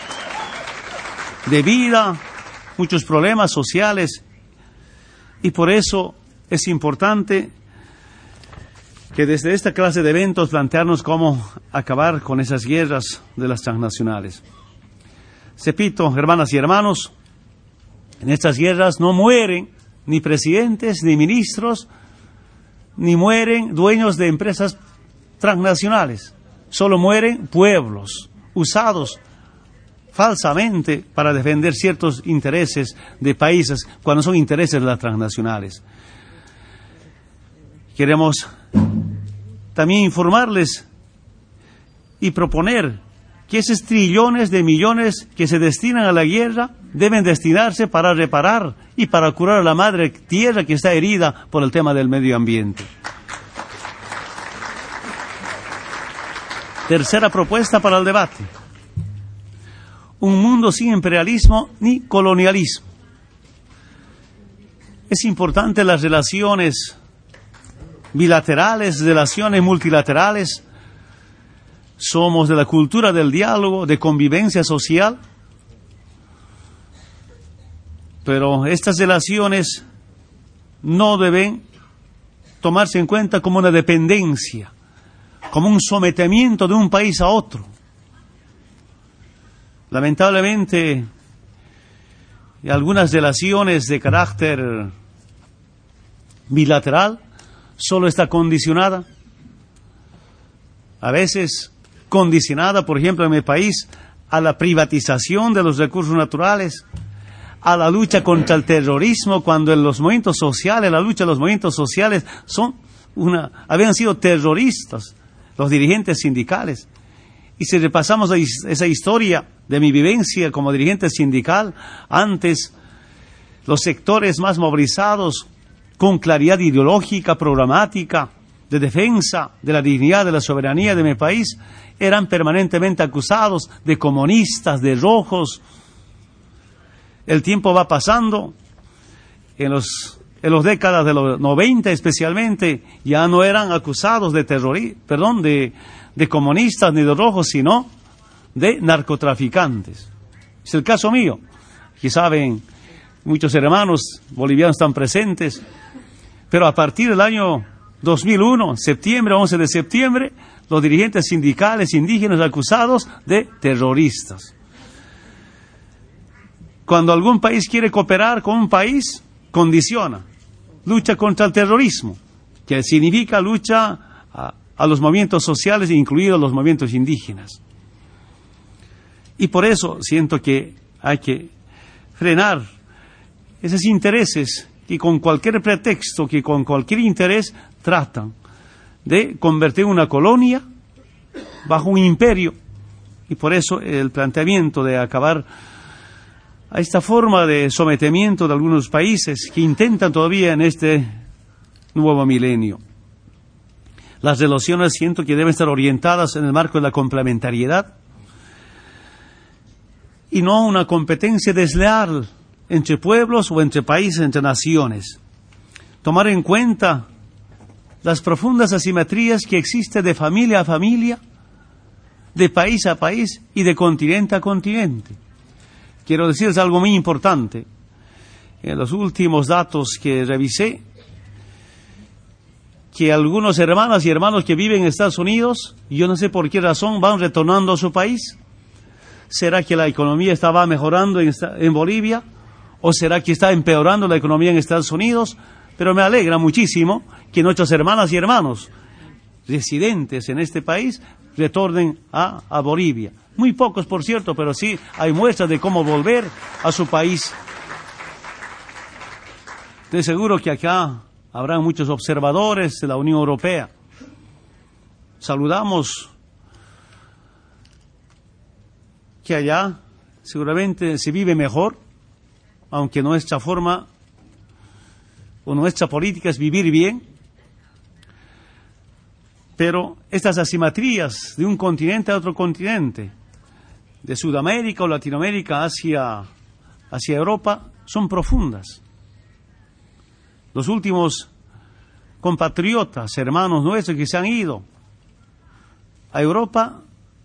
Speaker 7: de vida, muchos problemas sociales, y por eso es importante que desde esta clase de eventos plantearnos cómo acabar con esas guerras de las transnacionales. Repito, hermanas y hermanos, en estas guerras no mueren ni presidentes, ni ministros, ni mueren dueños de empresas transnacionales. Solo mueren pueblos usados falsamente para defender ciertos intereses de países cuando son intereses de las transnacionales. Queremos también informarles y proponer que esos trillones de millones que se destinan a la guerra deben destinarse para reparar y para curar a la madre tierra que está herida por el tema del medio ambiente. Tercera propuesta para el debate. Un mundo sin imperialismo ni colonialismo. Es importante las relaciones bilaterales, relaciones multilaterales. Somos de la cultura del diálogo, de convivencia social. Pero estas relaciones no deben tomarse en cuenta como una dependencia, como un sometimiento de un país a otro. Lamentablemente, algunas relaciones de carácter bilateral solo está condicionada, a veces condicionada, por ejemplo, en mi país, a la privatización de los recursos naturales, a la lucha contra el terrorismo, cuando en los movimientos sociales, la lucha de los movimientos sociales son una, habían sido terroristas, los dirigentes sindicales. Y si repasamos esa historia de mi vivencia como dirigente sindical, antes los sectores más movilizados con claridad ideológica, programática, de defensa de la dignidad de la soberanía de mi país, eran permanentemente acusados de comunistas, de rojos. El tiempo va pasando, en los en las décadas de los noventa especialmente, ya no eran acusados de terroristas, perdón, de, de comunistas ni de rojos, sino de narcotraficantes. Es el caso mío. Aquí saben, muchos hermanos bolivianos están presentes, pero a partir del año dos mil uno, septiembre, once de septiembre, los dirigentes sindicales indígenas acusados de terroristas. Cuando algún país quiere cooperar con un país, condiciona. Lucha contra el terrorismo, que significa lucha a, a los movimientos sociales, incluidos los movimientos indígenas. Y por eso siento que hay que frenar esos intereses que con cualquier pretexto, que con cualquier interés tratan de convertir una colonia bajo un imperio. Y por eso el planteamiento de acabar a esta forma de sometimiento de algunos países que intentan todavía en este nuevo milenio. Las relaciones siento que deben estar orientadas en el marco de la complementariedad y no una competencia desleal entre pueblos o entre países, entre naciones. Tomar en cuenta las profundas asimetrías que existen de familia a familia, de país a país y de continente a continente. Quiero decirles algo muy importante. En los últimos datos que revisé, que algunos hermanas y hermanos que viven en Estados Unidos, yo no sé por qué razón, van retornando a su país. ¿Será que la economía estaba mejorando en, en Bolivia? ¿O será que está empeorando la economía en Estados Unidos? Pero me alegra muchísimo que nuestras hermanas y hermanos residentes en este país retornen a, a Bolivia. Muy pocos, por cierto, pero sí hay muestras de cómo volver a su país. De seguro que acá habrá muchos observadores de la Unión Europea. Saludamos que allá seguramente se vive mejor, aunque nuestra forma o nuestra política es vivir bien. Pero estas asimetrías de un continente a otro continente, de Sudamérica o Latinoamérica hacia, hacia Europa, son profundas. Los últimos compatriotas, hermanos nuestros que se han ido a Europa,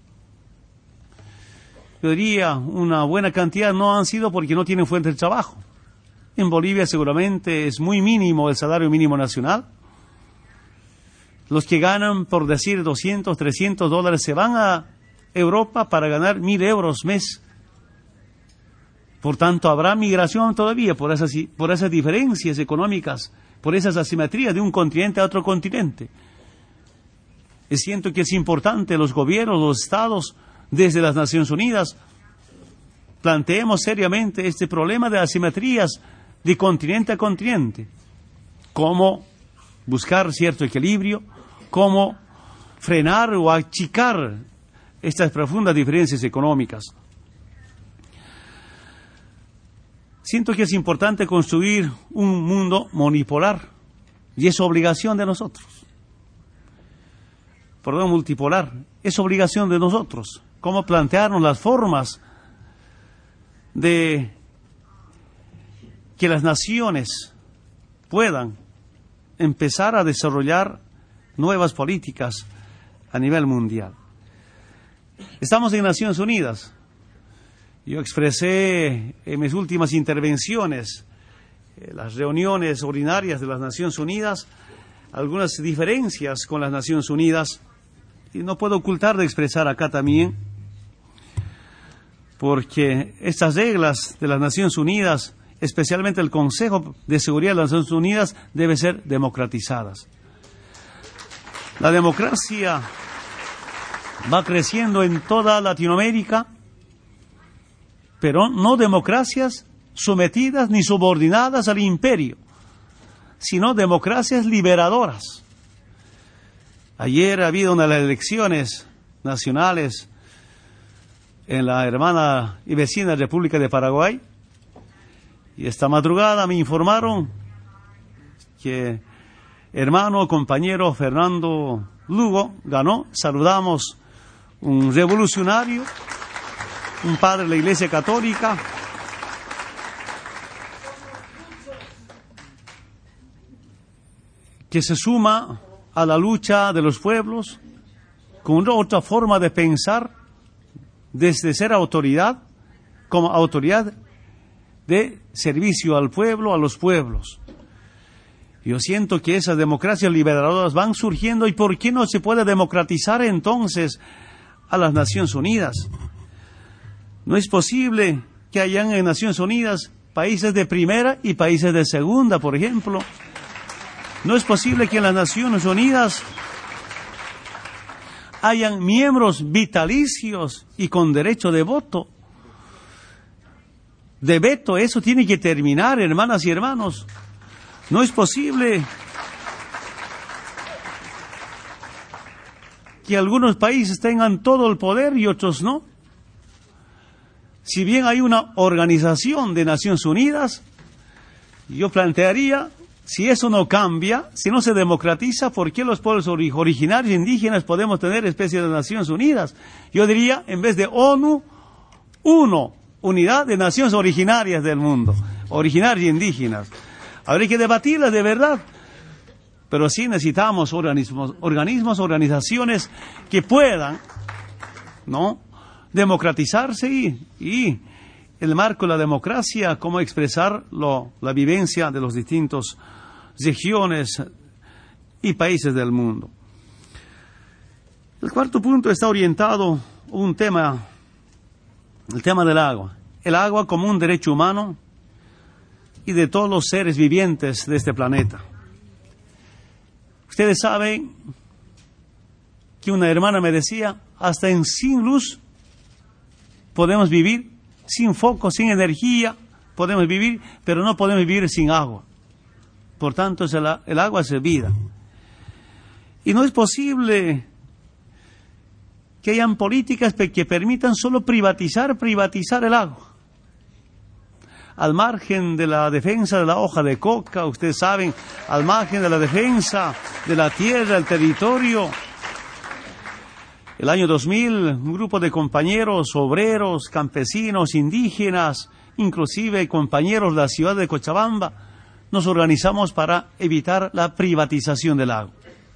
Speaker 7: yo diría una buena cantidad no han sido porque no tienen fuente de trabajo. En Bolivia seguramente es muy mínimo el salario mínimo nacional. Los que ganan, por decir, doscientos, trescientos dólares se van a Europa para ganar mil euros mes. Por tanto, habrá migración todavía por esas, por esas diferencias económicas, por esas asimetrías de un continente a otro continente. Y siento que es importante los gobiernos, los estados, desde las Naciones Unidas, planteemos seriamente este problema de asimetrías de continente a continente. Cómo buscar cierto equilibrio, cómo frenar o achicar estas profundas diferencias económicas. Siento que es importante construir un mundo unipolar y es obligación de nosotros. Perdón, multipolar, es obligación de nosotros. Cómo plantearnos las formas de que las naciones puedan empezar a desarrollar nuevas políticas a nivel mundial. Estamos en Naciones Unidas. Yo expresé en mis últimas intervenciones, en las reuniones ordinarias de las Naciones Unidas, algunas diferencias con las Naciones Unidas, y no puedo ocultar de expresar acá también, porque estas reglas de las Naciones Unidas, especialmente el Consejo de Seguridad de las Naciones Unidas, deben ser democratizadas. La democracia va creciendo en toda Latinoamérica, pero no democracias sometidas ni subordinadas al imperio, sino democracias liberadoras. Ayer ha habido unas elecciones nacionales en la hermana y vecina República de Paraguay, y esta madrugada me informaron que hermano, compañero Fernando Lugo ganó. Saludamos un revolucionario, un padre de la Iglesia Católica, que se suma a la lucha de los pueblos con otra forma de pensar, desde ser autoridad, como autoridad de servicio al pueblo, a los pueblos. Yo siento que esas democracias liberadoras van surgiendo, y ¿por qué no se puede democratizar entonces a las Naciones Unidas? No es posible que hayan en Naciones Unidas países de primera y países de segunda, por ejemplo. No es posible que en las Naciones Unidas hayan miembros vitalicios y con derecho de voto. De veto, eso tiene que terminar, hermanas y hermanos. No es posible que algunos países tengan todo el poder y otros no. Si bien hay una organización de Naciones Unidas, yo plantearía, si eso no cambia, si no se democratiza, ¿por qué los pueblos originarios indígenas podemos tener especies de Naciones Unidas? Yo diría, en vez de ONU, UNO, Unidad de Naciones Originarias del Mundo, originarias e indígenas. Habría que debatirlas de verdad, pero sí necesitamos organismos, organismos, organizaciones que puedan, ¿no?, democratizarse y, y el marco de la democracia, cómo expresar lo, la vivencia de los distintos regiones y países del mundo. El cuarto punto está orientado a un tema, el tema del agua. El agua como un derecho humano y de todos los seres vivientes de este planeta. Ustedes saben que una hermana me decía, hasta en sin luz podemos vivir, sin foco, sin energía podemos vivir, pero no podemos vivir sin agua. Por tanto, el, el agua es vida. Y no es posible que hayan políticas que permitan solo privatizar, privatizar el agua. Al margen de la defensa de la hoja de coca, ustedes saben, al margen de la defensa de la tierra, el territorio. El año dos mil, un grupo de compañeros, obreros, campesinos, indígenas, inclusive compañeros de la ciudad de Cochabamba, nos organizamos para evitar la privatización del agua.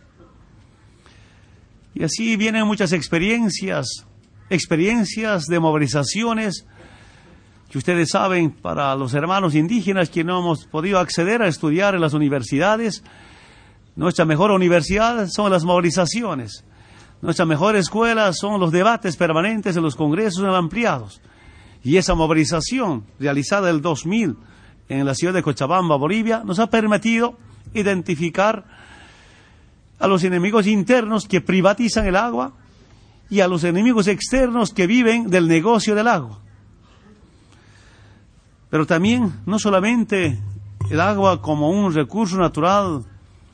Speaker 7: Y así vienen muchas experiencias, experiencias de movilizaciones, que ustedes saben, para los hermanos indígenas que no hemos podido acceder a estudiar en las universidades, nuestra mejor universidad son las movilizaciones. Nuestra mejor escuela son los debates permanentes en los congresos ampliados. Y esa movilización realizada el dos mil en la ciudad de Cochabamba, Bolivia, nos ha permitido identificar a los enemigos internos que privatizan el agua y a los enemigos externos que viven del negocio del agua. Pero también, no solamente el agua como un recurso natural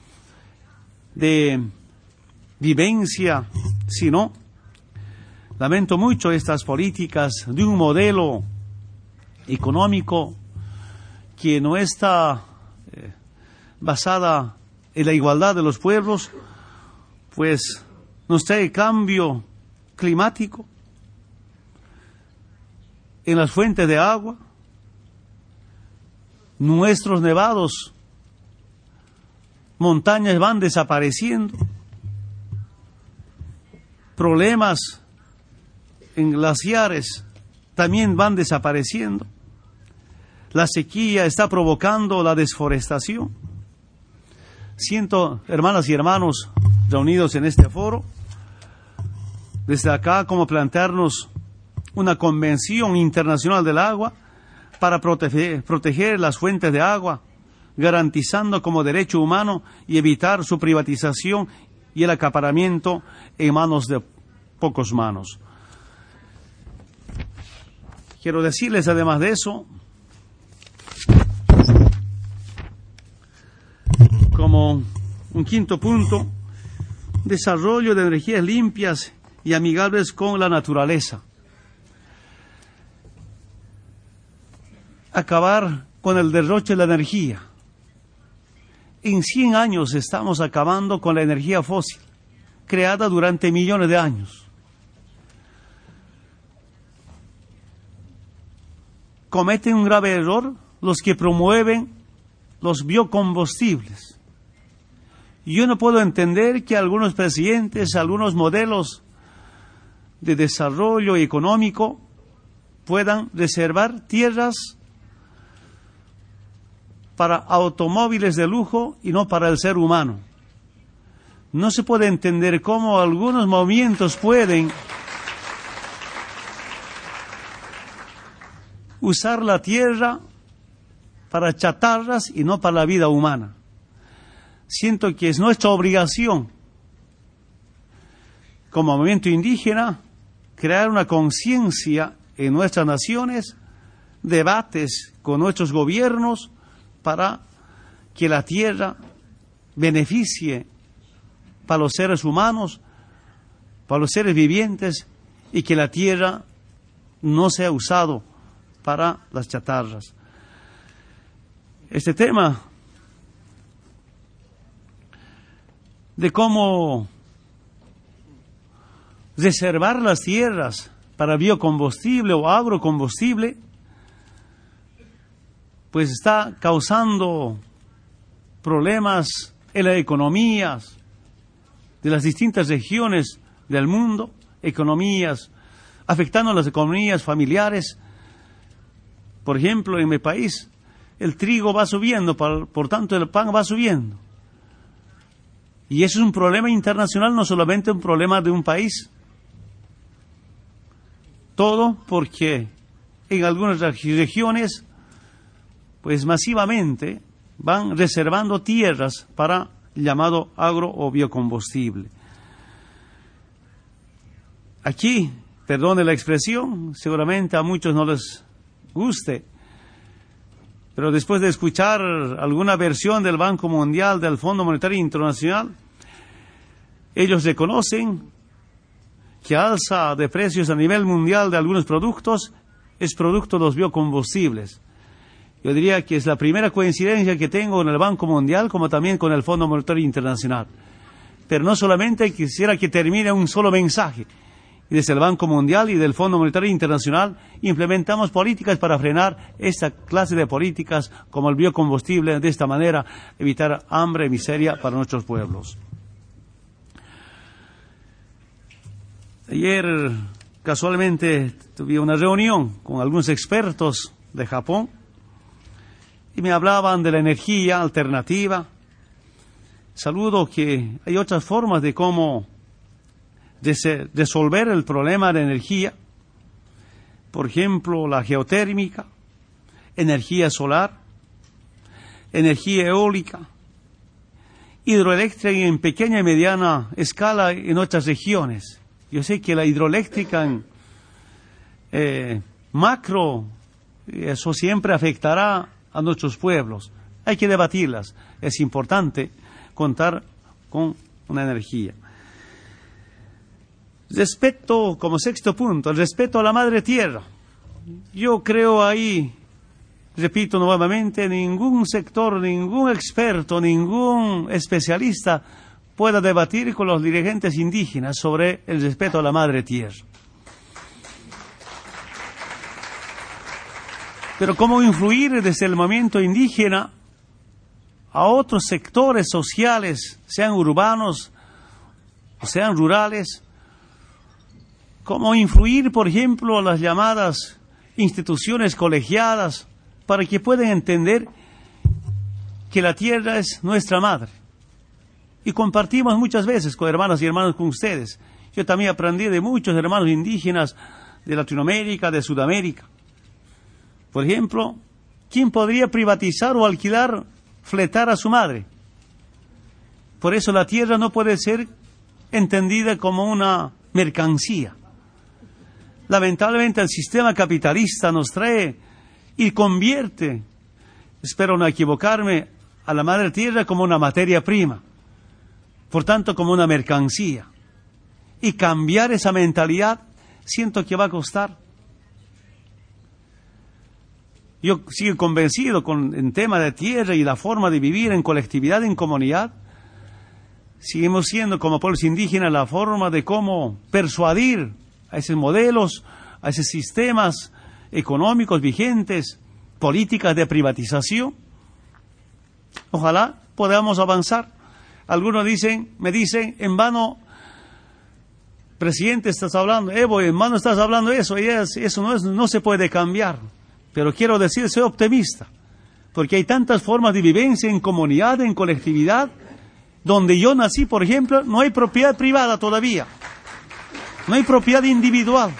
Speaker 7: de vivencia, sino, lamento mucho estas políticas de un modelo económico que no está eh, basada en la igualdad de los pueblos, pues nos trae cambio climático en las fuentes de agua. Nuestros nevados montañas van desapareciendo, problemas en glaciares también van desapareciendo, la sequía está provocando la desforestación. Siento, hermanas y hermanos reunidos en este foro, desde acá como plantearnos una convención internacional del agua para proteger, proteger las fuentes de agua, garantizando como derecho humano y evitar su privatización y el acaparamiento en manos de pocos manos. Quiero decirles además de eso, como un quinto punto, desarrollo de energías limpias y amigables con la naturaleza. Acabar con el derroche de la energía. En cien años estamos acabando con la energía fósil, creada durante millones de años. Cometen un grave error los que promueven los biocombustibles. Yo no puedo entender que algunos presidentes, algunos modelos de desarrollo económico puedan reservar tierras para automóviles de lujo y no para el ser humano. No se puede entender cómo algunos movimientos pueden usar la tierra para chatarras y no para la vida humana. Siento que es nuestra obligación como movimiento indígena crear una conciencia en nuestras naciones, debates con nuestros gobiernos para que la tierra beneficie para los seres humanos, para los seres vivientes, y que la tierra no sea usado para las chatarras. Este tema de cómo reservar las tierras para biocombustible o agrocombustible, pues está causando problemas en las economías de las distintas regiones del mundo, economías, afectando las economías familiares. Por ejemplo, en mi país, el trigo va subiendo, por, por tanto el pan va subiendo. Y eso es un problema internacional, no solamente un problema de un país. Todo porque en algunas regiones, pues masivamente, van reservando tierras para el llamado agro o biocombustible. Aquí, perdone la expresión, seguramente a muchos no les guste, pero después de escuchar alguna versión del Banco Mundial, del Fondo Monetario Internacional, ellos reconocen que alza de precios a nivel mundial de algunos productos es producto de los biocombustibles. Yo diría que es la primera coincidencia que tengo con el Banco Mundial como también con el Fondo Monetario Internacional. Pero no solamente quisiera que termine un solo mensaje. Desde el Banco Mundial y del Fondo Monetario Internacional implementamos políticas para frenar esta clase de políticas como el biocombustible, de esta manera evitar hambre y miseria para nuestros pueblos. Ayer casualmente tuve una reunión con algunos expertos de Japón y me hablaban de la energía alternativa. Saludo que hay otras formas de cómo de resolver el problema de energía, por ejemplo, la geotérmica, energía solar, energía eólica, hidroeléctrica en pequeña y mediana escala en otras regiones. Yo sé que la hidroeléctrica en eh, macro, eso siempre afectará a nuestros pueblos. Hay que debatirlas. Es importante contar con una energía. Respeto, como sexto punto, el respeto a la madre tierra. Yo creo ahí, repito nuevamente, ningún sector, ningún experto, ningún especialista pueda debatir con los dirigentes indígenas sobre el respeto a la madre tierra. Pero cómo influir desde el movimiento indígena a otros sectores sociales, sean urbanos o sean rurales, como influir, por ejemplo, a las llamadas instituciones colegiadas para que puedan entender que la tierra es nuestra madre. Y compartimos muchas veces con hermanas y hermanos con ustedes. Yo también aprendí de muchos hermanos indígenas de Latinoamérica, de Sudamérica. Por ejemplo, ¿quién podría privatizar o alquilar, fletar a su madre? Por eso la tierra no puede ser entendida como una mercancía. Lamentablemente el sistema capitalista nos trae y convierte, espero no equivocarme, a la madre tierra como una materia prima, por tanto como una mercancía. Y cambiar esa mentalidad siento que va a costar. Yo sigo convencido con el tema de tierra y la forma de vivir en colectividad, en comunidad. Seguimos siendo como pueblos indígenas la forma de cómo persuadir a esos modelos, a esos sistemas económicos vigentes, políticas de privatización. Ojalá podamos avanzar. Algunos dicen, me dicen, en vano, presidente, estás hablando, Evo, en vano estás hablando eso, y es, eso no, es, no se puede cambiar. Pero quiero decir, soy optimista, porque hay tantas formas de vivencia en comunidad, en colectividad. Donde yo nací, por ejemplo, no hay propiedad privada todavía. No hay propiedad individual.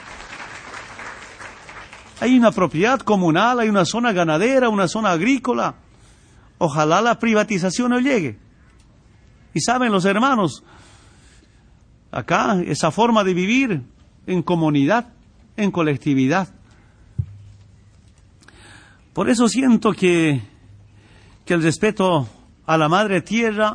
Speaker 7: Hay una propiedad comunal, hay una zona ganadera, una zona agrícola. Ojalá la privatización no llegue. Y saben los hermanos, acá esa forma de vivir en comunidad, en colectividad. Por eso siento que, que el respeto a la madre tierra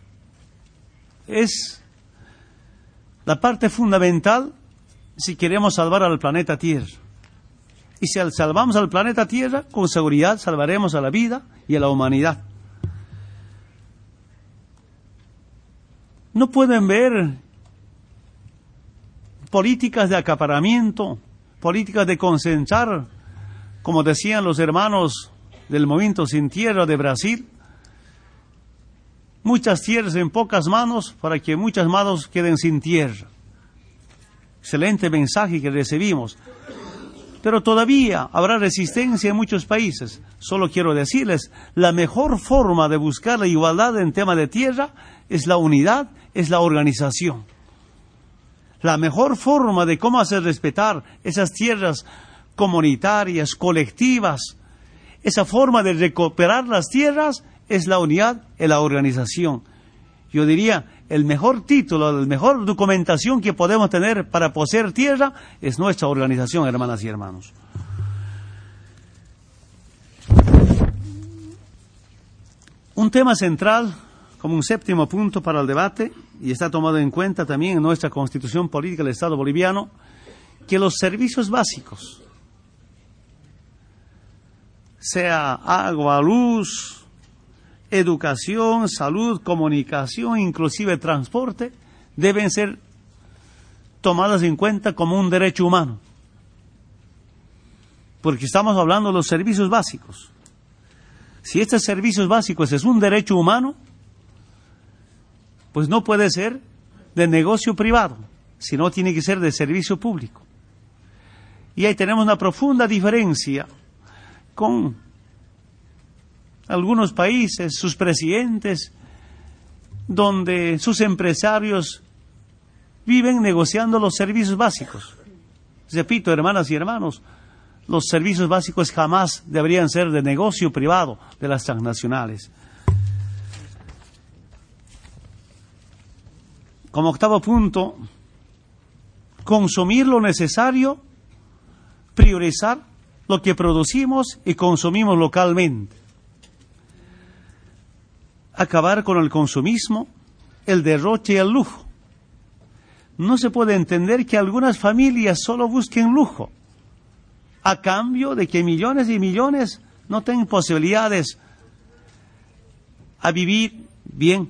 Speaker 7: es la parte fundamental si queremos salvar al planeta Tierra. Y si salvamos al planeta Tierra, con seguridad salvaremos a la vida y a la humanidad. No pueden ver políticas de acaparamiento, políticas de concentrar, como decían los hermanos del Movimiento Sin Tierra de Brasil, muchas tierras en pocas manos para que muchas manos queden sin tierra. Excelente mensaje que recibimos. Pero todavía habrá resistencia en muchos países. Solo quiero decirles, la mejor forma de buscar la igualdad en tema de tierra es la unidad, es la organización. La mejor forma de cómo hacer respetar esas tierras comunitarias, colectivas, esa forma de recuperar las tierras es la unidad en la organización. Yo diría, el mejor título, la mejor documentación que podemos tener para poseer tierra es nuestra organización, hermanas y hermanos. Un tema central, como un séptimo punto para el debate, y está tomado en cuenta también en nuestra Constitución Política del Estado Boliviano, que los servicios básicos, sea agua, luz, educación, salud, comunicación, inclusive transporte, deben ser tomadas en cuenta como un derecho humano. Porque estamos hablando de los servicios básicos. Si estos servicios básicos es un derecho humano, pues no puede ser de negocio privado, sino tiene que ser de servicio público. Y ahí tenemos una profunda diferencia con algunos países, sus presidentes, donde sus empresarios viven negociando los servicios básicos. Repito, hermanas y hermanos, los servicios básicos jamás deberían ser de negocio privado de las transnacionales. Como octavo punto, consumir lo necesario, priorizar lo que producimos y consumimos localmente. Acabar con el consumismo, el derroche y el lujo. No se puede entender que algunas familias solo busquen lujo, a cambio de que millones y millones no tengan posibilidades a vivir bien.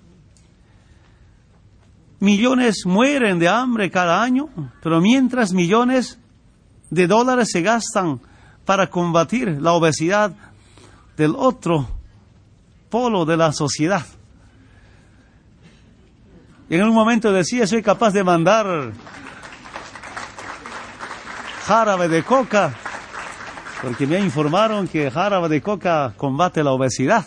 Speaker 7: Millones mueren de hambre cada año, pero mientras millones de dólares se gastan para combatir la obesidad del otro polo de la sociedad. En un momento decía, soy capaz de mandar jarabe de coca, porque me informaron que jarabe de coca combate la obesidad,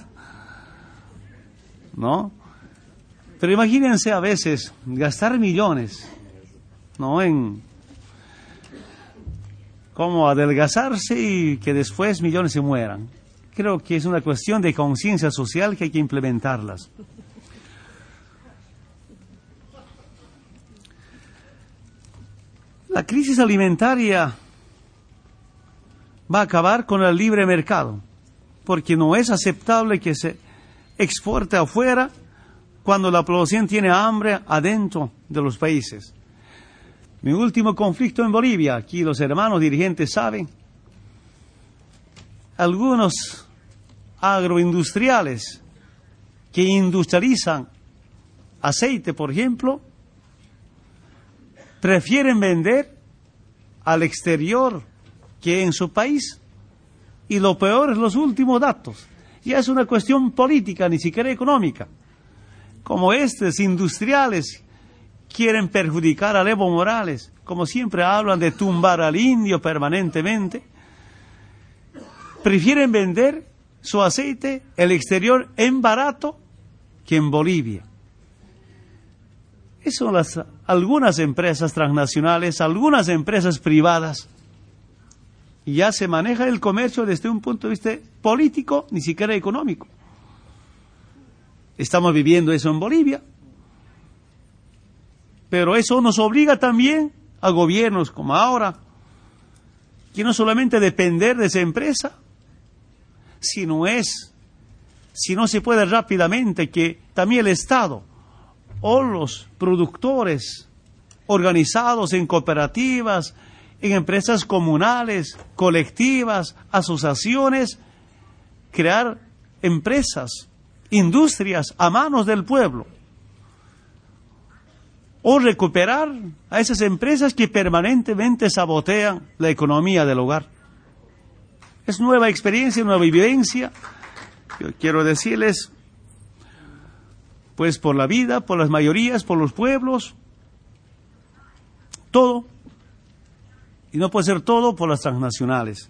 Speaker 7: ¿no? Pero imagínense a veces gastar millones, ¿no?, en cómo adelgazarse y que después millones se mueran. Creo que es una cuestión de conciencia social que hay que implementarlas. La crisis alimentaria va a acabar con el libre mercado, porque no es aceptable que se exporte afuera cuando la población tiene hambre adentro de los países. Mi último conflicto en Bolivia, aquí los hermanos dirigentes saben, algunos agroindustriales que industrializan aceite, por ejemplo, prefieren vender al exterior que en su país. Y lo peor es los últimos datos. Ya es una cuestión política, ni siquiera económica. Como estos industriales quieren perjudicar a Evo Morales, como siempre hablan de tumbar al indio permanentemente, prefieren vender su aceite el exterior en barato que en Bolivia. Esas son las, algunas empresas transnacionales, algunas empresas privadas. Y ya se maneja el comercio desde un punto de vista político, ni siquiera económico. Estamos viviendo eso en Bolivia. Pero eso nos obliga también a gobiernos como ahora, que no solamente depender de esa empresa, sino es, si no se puede rápidamente, que también el Estado o los productores organizados en cooperativas, en empresas comunales, colectivas, asociaciones, crear empresas, industrias a manos del pueblo, o recuperar a esas empresas que permanentemente sabotean la economía del hogar. Es nueva experiencia, nueva vivencia. Yo quiero decirles, pues por la vida, por las mayorías, por los pueblos, todo. Y no puede ser todo por las transnacionales.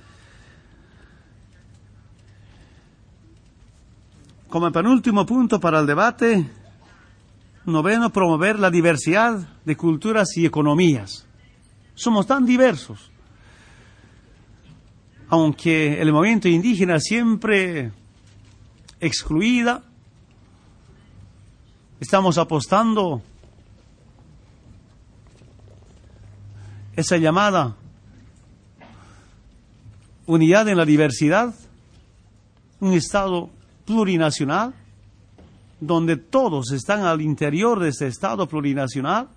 Speaker 7: Como penúltimo punto para el debate, noveno, promover la diversidad de culturas y economías. Somos tan diversos. Aunque el movimiento indígena siempre excluida, estamos apostando esa llamada unidad en la diversidad, un Estado plurinacional, donde todos están al interior de ese Estado plurinacional,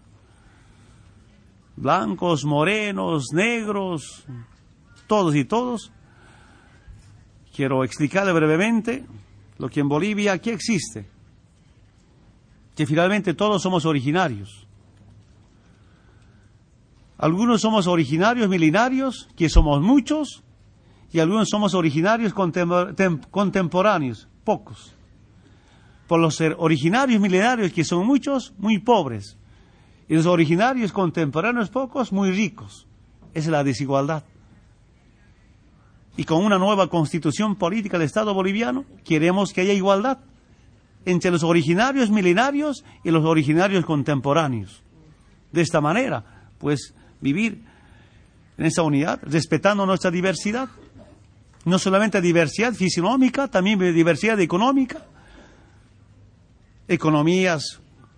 Speaker 7: blancos, morenos, negros, todos y todos. Quiero explicarle brevemente lo que en Bolivia aquí existe, que finalmente todos somos originarios. Algunos somos originarios milenarios, que somos muchos, y algunos somos originarios contem- contemporáneos, pocos. Por los ser originarios milenarios, que son muchos, muy pobres, y los originarios contemporáneos pocos, muy ricos. Esa es la desigualdad. Y con una nueva constitución política del Estado boliviano, queremos que haya igualdad entre los originarios milenarios y los originarios contemporáneos. De esta manera, pues, vivir en esa unidad, respetando nuestra diversidad. No solamente diversidad fisionómica, también diversidad económica. Economías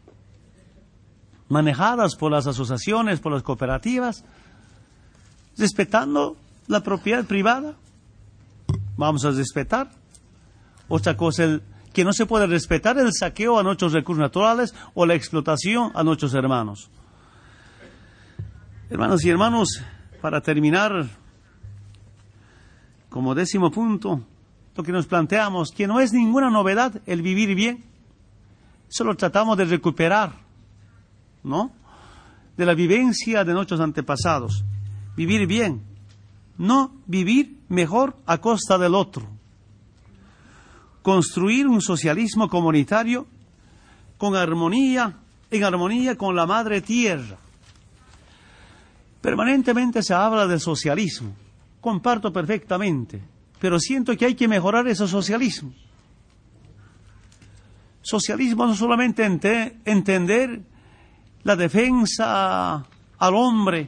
Speaker 7: manejadas por las asociaciones, por las cooperativas, respetando la propiedad privada. Vamos a respetar. Otra cosa, el, que no se puede respetar el saqueo a nuestros recursos naturales o la explotación a nuestros hermanos. Hermanos y hermanos, para terminar, como décimo punto, lo que nos planteamos, que no es ninguna novedad el vivir bien, solo tratamos de recuperar, ¿no?, de la vivencia de nuestros antepasados. Vivir bien, no vivir mejor a costa del otro. construir un socialismo comunitario con armonía, en armonía con la madre tierra. Permanentemente se habla del socialismo, comparto perfectamente, pero siento que hay que mejorar ese socialismo. Socialismo no solamente ente, entender la defensa al hombre,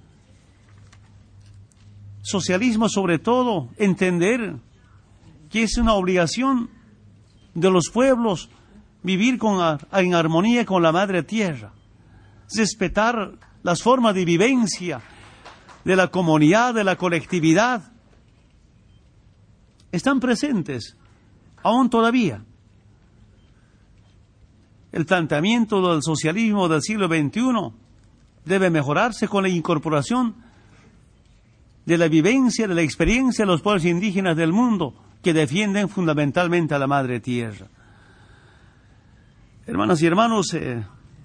Speaker 7: socialismo sobre todo entender que es una obligación de los pueblos vivir con, en armonía con la madre tierra, respetar las formas de vivencia de la comunidad, de la colectividad. Están presentes, aún todavía. El planteamiento del socialismo del siglo veintiuno debe mejorarse con la incorporación de la vivencia, de la experiencia de los pueblos indígenas del mundo que defienden fundamentalmente a la madre tierra. Hermanas y hermanos, eh,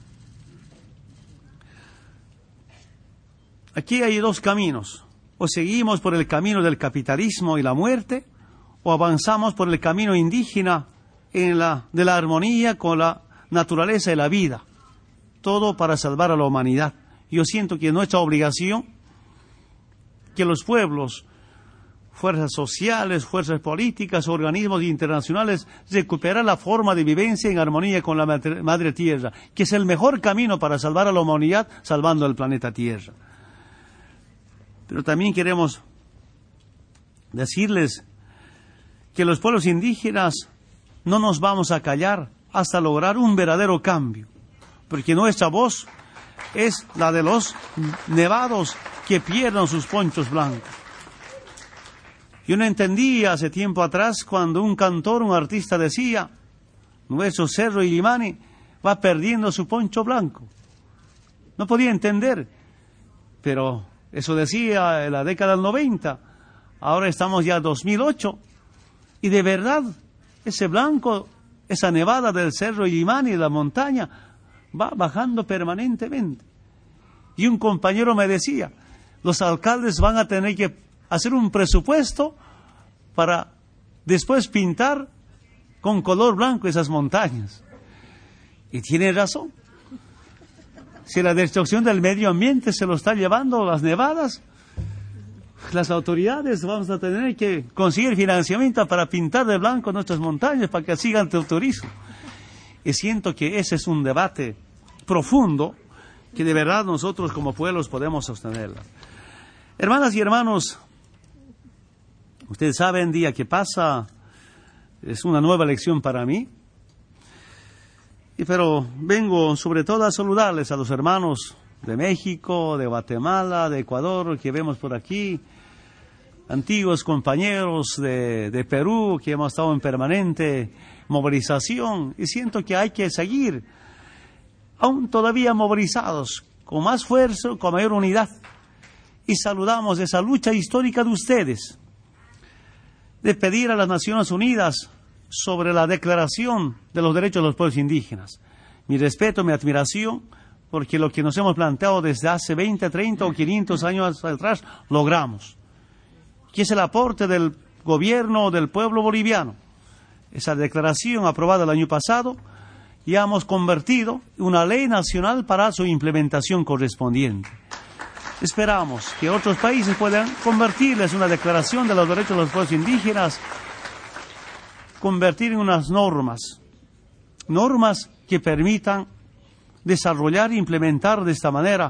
Speaker 7: aquí hay dos caminos. O seguimos por el camino del capitalismo y la muerte, o avanzamos por el camino indígena en la, de la armonía con la naturaleza y la vida. Todo para salvar a la humanidad. Yo siento que es nuestra obligación que los pueblos, fuerzas sociales, fuerzas políticas, organismos internacionales, recuperen la forma de vivencia en armonía con la madre tierra, que es el mejor camino para salvar a la humanidad, salvando el planeta Tierra. Pero también queremos decirles que los pueblos indígenas no nos vamos a callar hasta lograr un verdadero cambio, porque nuestra voz es la de los nevados que pierden sus ponchos blancos. Yo no entendía hace tiempo atrás cuando un cantor, un artista decía, nuestro Cerro Illimani va perdiendo su poncho blanco. No podía entender, pero eso decía en la década del noventa, ahora estamos ya en dos mil ocho, y de verdad ese blanco, esa nevada del Cerro Illimani, de la montaña, va bajando permanentemente. Y un compañero me decía, los alcaldes van a tener que hacer un presupuesto para después pintar con color blanco esas montañas. Y tiene razón. Si la destrucción del medio ambiente se lo está llevando las nevadas, las autoridades vamos a tener que conseguir financiamiento para pintar de blanco nuestras montañas para que sigan el turismo. Y siento que ese es un debate profundo que de verdad nosotros como pueblos podemos sostenerla. Hermanas y hermanos, ustedes saben, día que pasa es una nueva lección para mí, y pero vengo sobre todo a saludarles a los hermanos de México, de Guatemala, de Ecuador, que vemos por aquí, antiguos compañeros de, de Perú, que hemos estado en permanente movilización, y siento que hay que seguir aún todavía movilizados, con más fuerza, con mayor unidad, y saludamos esa lucha histórica de ustedes, de pedir a las Naciones Unidas sobre la Declaración de los Derechos de los Pueblos Indígenas. Mi respeto, mi admiración, porque lo que nos hemos planteado desde hace veinte, treinta o quinientos años atrás, logramos. Que es el aporte del gobierno del pueblo boliviano. Esa declaración aprobada el año pasado, ya hemos convertido en una ley nacional para su implementación correspondiente. Esperamos que otros países puedan convertirles una declaración de los derechos de los pueblos indígenas, convertir en unas normas, normas que permitan desarrollar e implementar de esta manera,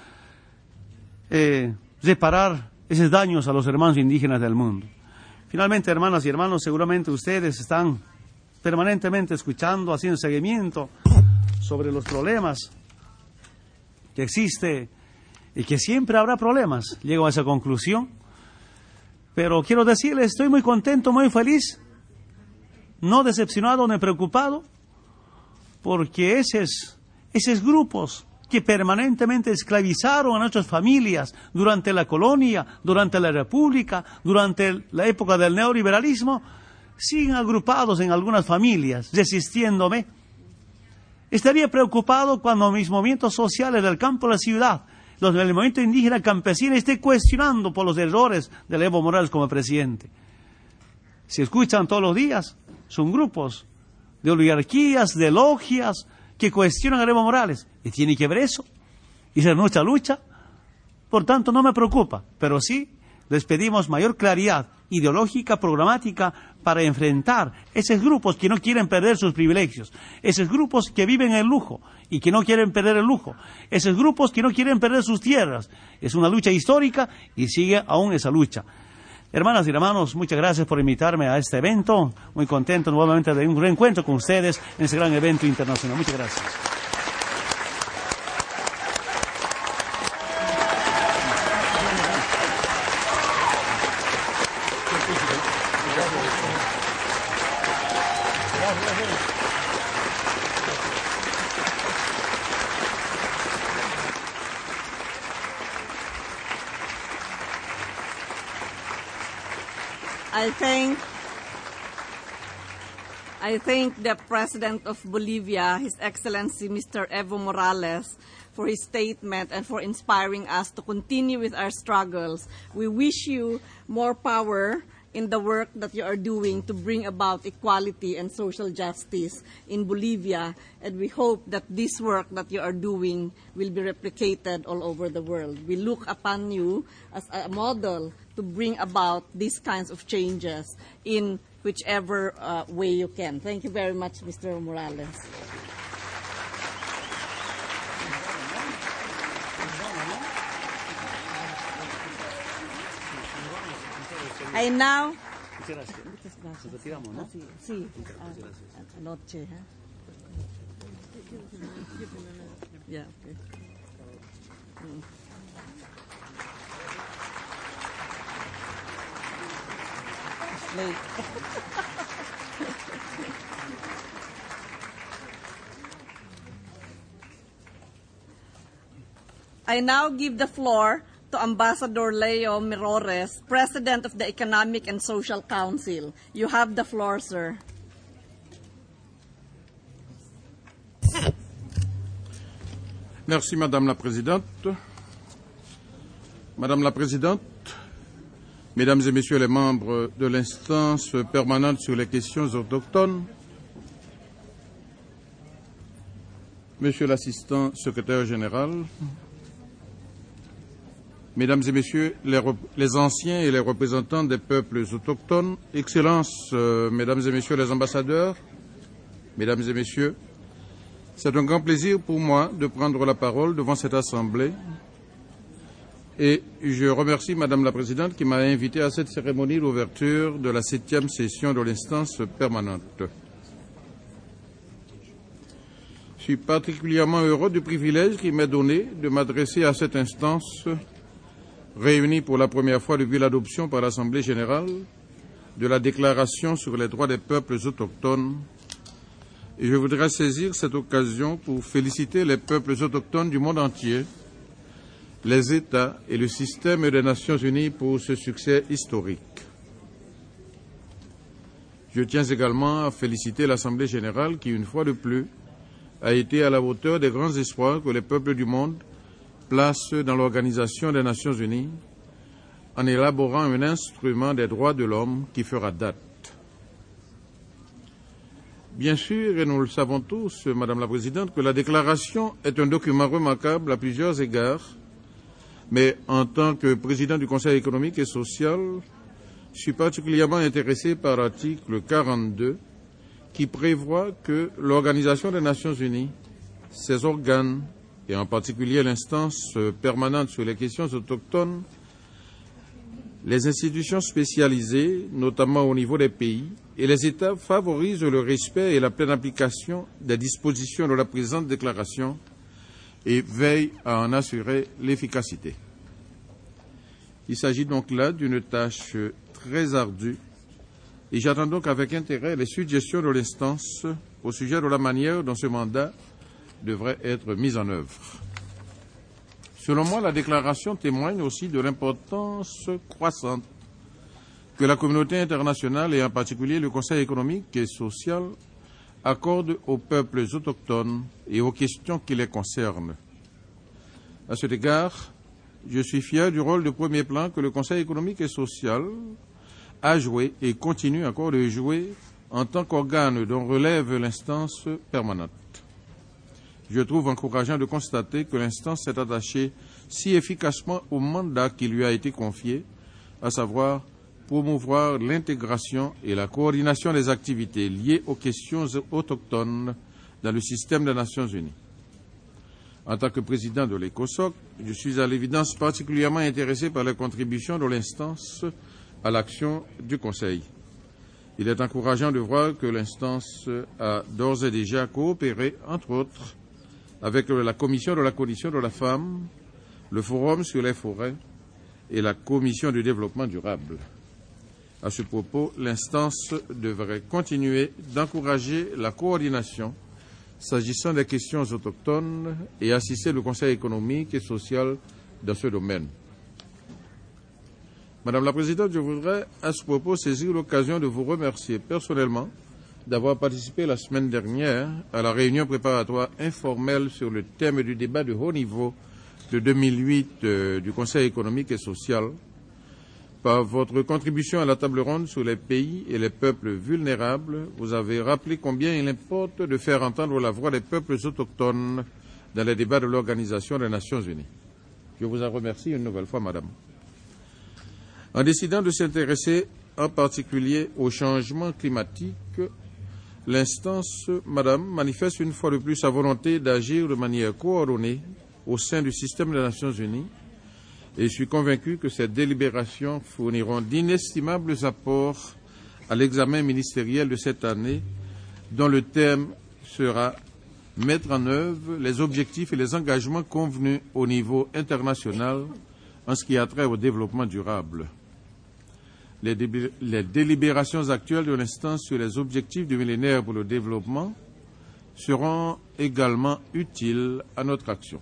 Speaker 7: eh, reparar esos daños a los hermanos indígenas del mundo. Finalmente, hermanas y hermanos, seguramente ustedes están permanentemente escuchando, haciendo seguimiento sobre los problemas que existe y que siempre habrá problemas. Llego a esa conclusión, pero quiero decirles, estoy muy contento, muy feliz, no decepcionado ni preocupado, porque esos, esos grupos que permanentemente esclavizaron a nuestras familias durante la colonia, durante la república, durante la época del neoliberalismo, siguen agrupados en algunas familias, resistiéndome. Estaría preocupado cuando mis movimientos sociales del campo a la ciudad, los del movimiento indígena campesino, estén cuestionando por los errores de Evo Morales como presidente. Si escuchan todos los días son grupos de oligarquías, de logias, que cuestionan a Evo Morales. Y tiene que ver eso. Y esa es nuestra lucha. Por tanto, no me preocupa, pero sí les pedimos mayor claridad ideológica, programática, para enfrentar esos grupos que no quieren perder sus privilegios, esos grupos que viven en el lujo y que no quieren perder el lujo, esos grupos que no quieren perder sus tierras. Es una lucha histórica y sigue aún esa lucha. Hermanas y hermanos, muchas gracias por invitarme a este evento. Muy contento nuevamente de un reencuentro con ustedes en ese gran evento internacional. Muchas gracias.
Speaker 4: I thank, I thank the President of Bolivia, His Excellency Mister Evo Morales, for his statement and for inspiring us to continue with our struggles. We wish you more power in the work that you are doing to bring about equality and social justice in Bolivia, and we hope that this work that you are doing will be replicated all over the world. We look upon you as a model to bring about these kinds of changes in whichever uh, way you can. Thank you very much, Mister Morales. I now...
Speaker 7: Muchas gracias. Nos retiramos, ¿no?
Speaker 4: Sí, sí. Anoche, ¿eh? Yeah, okay. Mm. It's late. I now give the floor to Ambassador Leo Mirores, President of the Economic and Social Council. You have the floor, sir.
Speaker 8: Merci, Madame la Présidente. Madame la Présidente, Mesdames et Messieurs les membres de l'instance permanente sur les questions autochtones, Monsieur l'assistant secrétaire général, Mesdames et Messieurs les, les anciens et les représentants des peuples autochtones, Excellences, euh, Mesdames et Messieurs les ambassadeurs, Mesdames et Messieurs, c'est un grand plaisir pour moi de prendre la parole devant cette Assemblée et je remercie Madame la Présidente qui m'a invité à cette cérémonie d'ouverture de la septième session de l'instance permanente. Je suis particulièrement heureux du privilège qui m'est donné de m'adresser à cette instance réunie pour la première fois depuis l'adoption par l'Assemblée générale de la Déclaration sur les droits des peuples autochtones. Et je voudrais saisir cette occasion pour féliciter les peuples autochtones du monde entier, les États et le système des Nations unies pour ce succès historique. Je tiens également à féliciter l'Assemblée générale qui, une fois de plus, a été à la hauteur des grands espoirs que les peuples du monde place dans l'Organisation des Nations Unies en élaborant un instrument des droits de l'homme qui fera date. Bien sûr, et nous le savons tous, Madame la Présidente, que la déclaration est un document remarquable à plusieurs égards, mais en tant que président du Conseil économique et social, je suis particulièrement intéressé par l'article quarante-deux qui prévoit que l'Organisation des Nations Unies, ses organes, et en particulier l'instance permanente sur les questions autochtones, les institutions spécialisées, notamment au niveau des pays, et les États favorisent le respect et la pleine application des dispositions de la présente déclaration et veillent à en assurer l'efficacité. Il s'agit donc là d'une tâche très ardue et j'attends donc avec intérêt les suggestions de l'instance au sujet de la manière dont ce mandat devrait être mise en œuvre. Selon moi, la déclaration témoigne aussi de l'importance croissante que la communauté internationale et en particulier le Conseil économique et social accordent aux peuples autochtones et aux questions qui les concernent. À cet égard, je suis fier du rôle de premier plan que le Conseil économique et social a joué et continue encore de jouer en tant qu'organe dont relève l'instance permanente. Je trouve encourageant de constater que l'instance s'est attachée si efficacement au mandat qui lui a été confié, à savoir promouvoir l'intégration et la coordination des activités liées aux questions autochtones dans le système des Nations Unies. En tant que président de l'ECOSOC, je suis à l'évidence particulièrement intéressé par les contributions de l'instance à l'action du Conseil. Il est encourageant de voir que l'instance a d'ores et déjà coopéré, entre autres, avec la Commission de la condition de la femme, le Forum sur les forêts et la Commission du développement durable. À ce propos, l'instance devrait continuer d'encourager la coordination s'agissant des questions autochtones et assister le Conseil économique et social dans ce domaine. Madame la Présidente, je voudrais à ce propos saisir l'occasion de vous remercier personnellement d'avoir participé la semaine dernière à la réunion préparatoire informelle sur le thème du débat de haut niveau de deux mille huit euh, du Conseil économique et social. Par votre contribution à la table ronde sur les pays et les peuples vulnérables, vous avez rappelé combien il importe de faire entendre la voix des peuples autochtones dans les débats de l'Organisation des Nations Unies. Je vous en remercie une nouvelle fois, Madame. En décidant de s'intéresser en particulier au changement climatique, l'instance, Madame, manifeste une fois de plus sa volonté d'agir de manière coordonnée au sein du système des Nations Unies et je suis convaincu que ces délibérations fourniront d'inestimables apports à l'examen ministériel de cette année dont le thème sera « Mettre en œuvre les objectifs et les engagements convenus au niveau international en ce qui a trait au développement durable ». Les, les délibérations actuelles de l'instance sur les objectifs du millénaire pour le développement seront également utiles à notre action.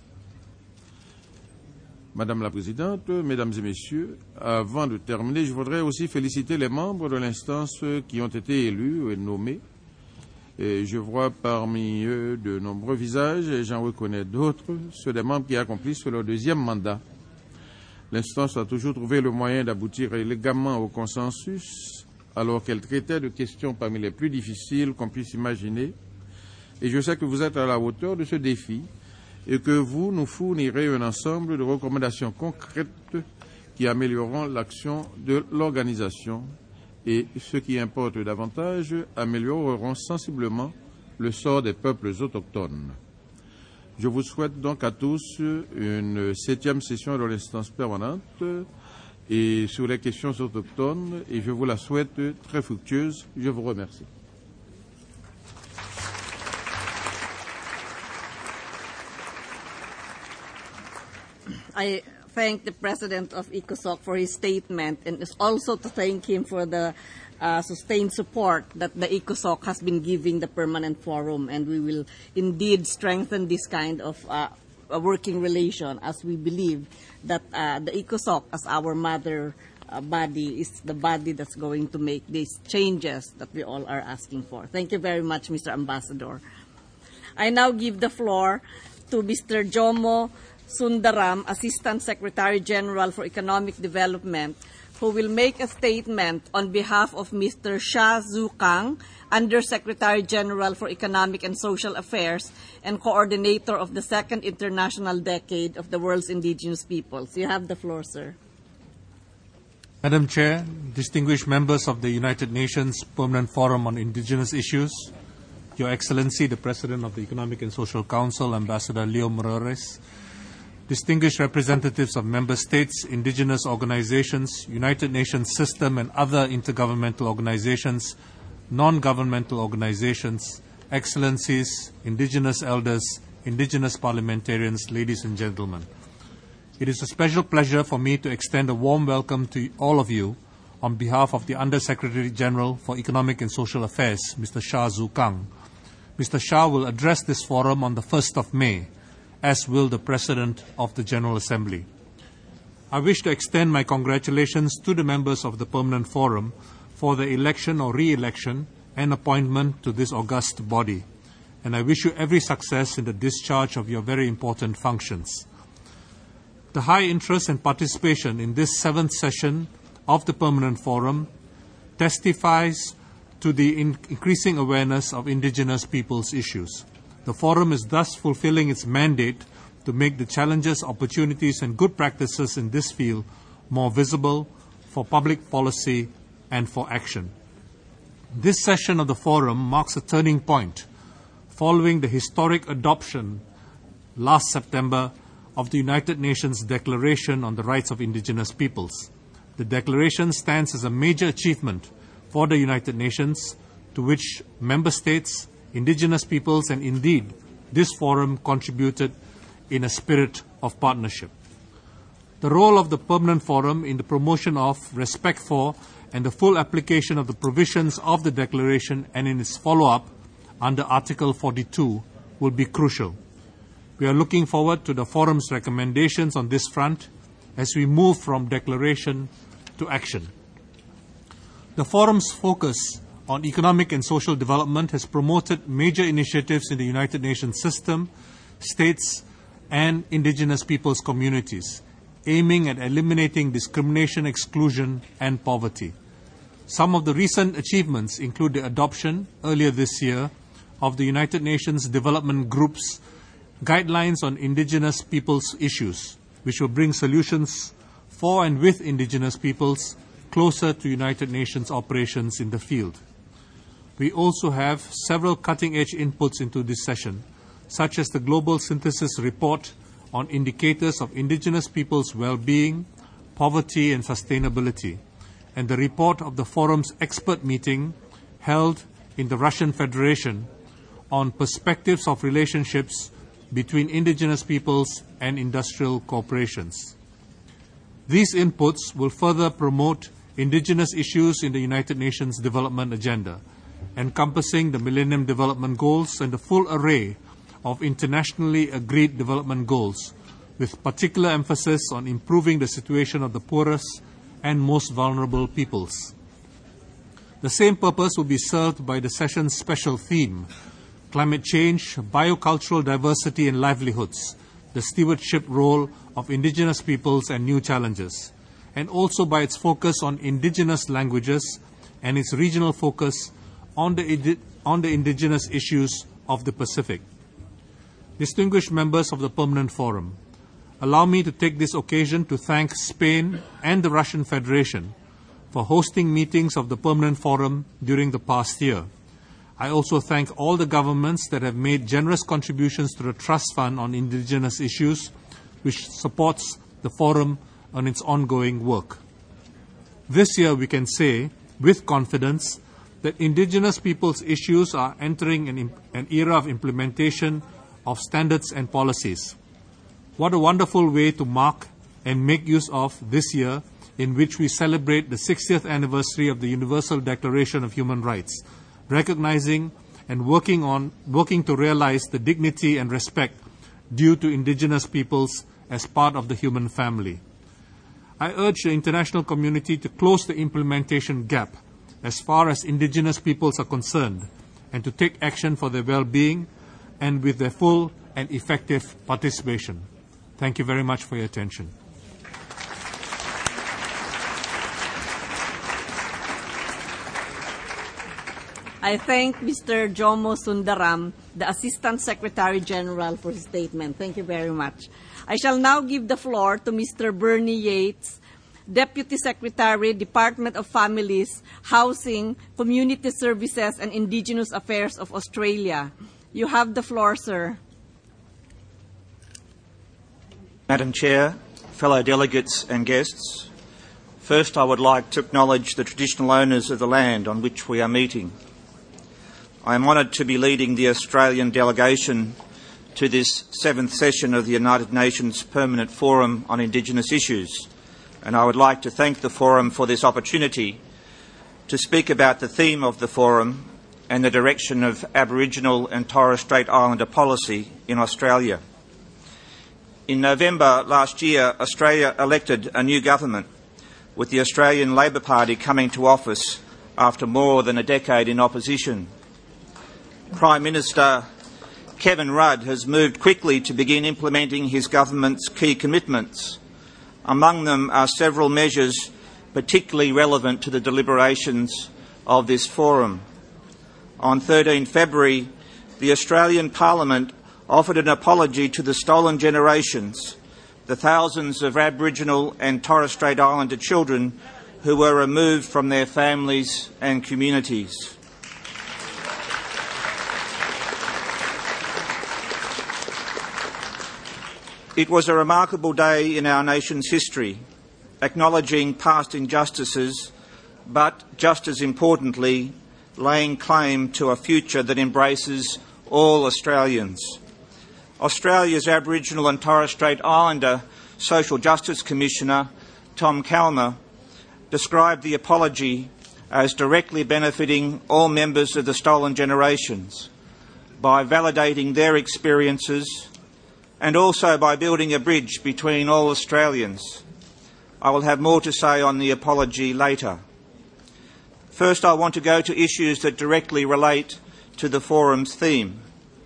Speaker 8: Madame la Présidente, Mesdames et Messieurs, avant de terminer, je voudrais aussi féliciter les membres de l'instance qui ont été élus et nommés. Et je vois parmi eux de nombreux visages et j'en reconnais d'autres, ceux des membres qui accomplissent leur deuxième mandat. L'instance a toujours trouvé le moyen d'aboutir élégamment au consensus, alors qu'elle traitait de questions parmi les plus difficiles qu'on puisse imaginer. Et je sais que vous êtes à la hauteur de ce défi et que vous nous fournirez un ensemble de recommandations concrètes qui amélioreront l'action de l'organisation et, ce qui importe davantage, amélioreront sensiblement le sort des peuples autochtones. Je vous souhaite donc à tous une septième session de l'instance permanente et sur les questions autochtones et je vous la souhaite très fructueuse. Je vous remercie.
Speaker 4: I thank the President of ECOSOC for his statement and also to thank him for the uh, sustained support that the ECOSOC has been giving the permanent forum, and we will indeed strengthen this kind of uh, a working relation as we believe that uh, the ECOSOC as our mother uh, body is the body that's going to make these changes that we all are asking for. Thank you very much, Mister Ambassador. I now give the floor to Mister Jomo Sundaram, Assistant Secretary General for Economic Development, who will make a statement on behalf of Mister Sha Zhu Kang, Undersecretary General for Economic and Social Affairs and Coordinator of the Second International Decade of the World's Indigenous Peoples. You have the floor, sir.
Speaker 1: Madam Chair, distinguished members of the United Nations Permanent Forum on Indigenous Issues, Your Excellency, the President of the Economic and Social Council, Ambassador Leo Morales, distinguished representatives of member states, indigenous organizations, United Nations system and other intergovernmental organizations, non-governmental organizations, excellencies, indigenous elders, indigenous parliamentarians, ladies and gentlemen. It is a special pleasure for me to extend a warm welcome to all of you on behalf of the Under-Secretary General for Economic and Social Affairs, Mister Sha Zhu Kang. Mister Shah will address this forum on the first of May, as will the President of the General Assembly. I wish to extend my congratulations to the members of the Permanent Forum for the election or re-election and appointment to this august body, and I wish you every success in the discharge of your very important functions. The high interest and participation in this seventh session of the Permanent Forum testifies to the in- increasing awareness of indigenous peoples' issues. The forum is thus fulfilling its mandate to make the challenges, opportunities, and good practices in this field more visible for public policy and for action. This session of the forum marks a turning point following the historic adoption last September of the United Nations Declaration on the Rights of Indigenous Peoples. The declaration stands as a major achievement for the United Nations, to which member states, indigenous peoples, and indeed this forum contributed in a spirit of partnership. The role of the Permanent Forum in the promotion of, respect for, and the full application of the provisions of the declaration and in its follow-up under Article forty-two will be crucial. We are looking forward to the forum's recommendations on this front as we move from declaration to action. The forum's focus on economic and social development has promoted major initiatives in the United Nations system, states, and indigenous peoples' communities, aiming at eliminating discrimination, exclusion, and poverty. Some of the recent achievements include the adoption, earlier this year, of the United Nations Development Group's Guidelines on Indigenous Peoples' Issues, which will bring solutions for and with indigenous peoples closer to United Nations operations in the field. We also have several cutting-edge inputs into this session, such as the Global Synthesis Report on Indicators of Indigenous Peoples' Well-being, Poverty and Sustainability, and the report of the Forum's expert meeting held in the Russian Federation on perspectives of relationships between indigenous peoples and industrial corporations. These inputs will further promote indigenous issues in the United Nations Development Agenda, encompassing the Millennium Development Goals and the full array of internationally agreed development goals, with particular emphasis on improving the situation of the poorest and most vulnerable peoples. The same purpose will be served by the session's special theme, Climate Change, Biocultural Diversity and Livelihoods, the stewardship role of indigenous peoples and new challenges, and also by its focus on indigenous languages and its regional focus on the, on the indigenous issues of the Pacific. Distinguished members of the Permanent Forum, allow me to take this occasion to thank Spain and the Russian Federation for hosting meetings of the Permanent Forum during the past year. I also thank all the governments that have made generous contributions to the Trust Fund on Indigenous Issues, which supports the Forum on its ongoing work. This year we can say, with confidence, that Indigenous peoples' issues are entering an, an era of implementation of standards and policies. What a wonderful way to mark and make use of this year, in which we celebrate the sixtieth anniversary of the Universal Declaration of Human Rights, recognizing and working on working to realize the dignity and respect due to indigenous peoples as part of the human family. I urge the international community to close the implementation gap as far as indigenous peoples are concerned, and to take action for their well-being and with their full and effective participation. Thank you very much for your attention.
Speaker 4: I thank Mister Jomo Sundaram, the Assistant Secretary General, for his statement. Thank you very much. I shall now give the floor to Mister Bernie Yates, Deputy Secretary, Department of Families, Housing, Community Services, and Indigenous Affairs of Australia. You have the floor, sir.
Speaker 9: Madam Chair, fellow delegates and guests, first I would like to acknowledge the traditional owners of the land on which we are meeting. I am honoured to be leading the Australian delegation to this seventh session of the United Nations Permanent Forum on Indigenous Issues, and I would like to thank the Forum for this opportunity to speak about the theme of the Forum and the direction of Aboriginal and Torres Strait Islander policy in Australia. In November last year, Australia elected a new government, with the Australian Labor Party coming to office after more than a decade in opposition. Prime Minister Kevin Rudd has moved quickly to begin implementing his government's key commitments. Among them are several measures particularly relevant to the deliberations of this forum. On the thirteenth of February, the Australian Parliament offered an apology to the stolen generations, the thousands of Aboriginal and Torres Strait Islander children who were removed from their families and communities. It was a remarkable day in our nation's history, acknowledging past injustices, but just as importantly, laying claim to a future that embraces all Australians. Australia's Aboriginal and Torres Strait Islander Social Justice Commissioner, Tom Calma, described the apology as directly benefiting all members of the stolen generations by validating their experiences and also by building a bridge between all Australians. I will have more to say on the apology later. First, I want to go to issues that directly relate to the forum's theme.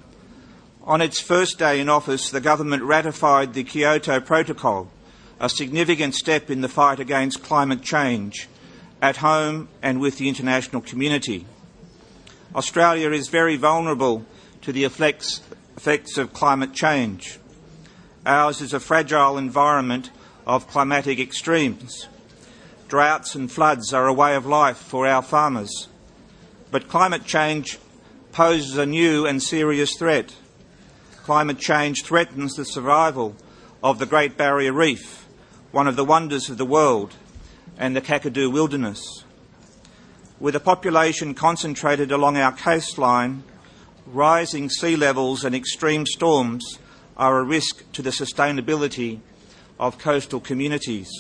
Speaker 9: On its first day in office, the government ratified the Kyoto Protocol, a significant step in the fight against climate change, at home and with the international community. Australia is very vulnerable to the effects, effects of climate change. Ours is a fragile environment of climatic extremes. Droughts and floods are a way of life for our farmers. But climate change poses a new and serious threat. Climate change threatens the survival of the Great Barrier Reef, one of the wonders of the world, and the Kakadu Wilderness. With a population concentrated along our coastline, rising sea levels and extreme storms are a risk to the sustainability of coastal communities.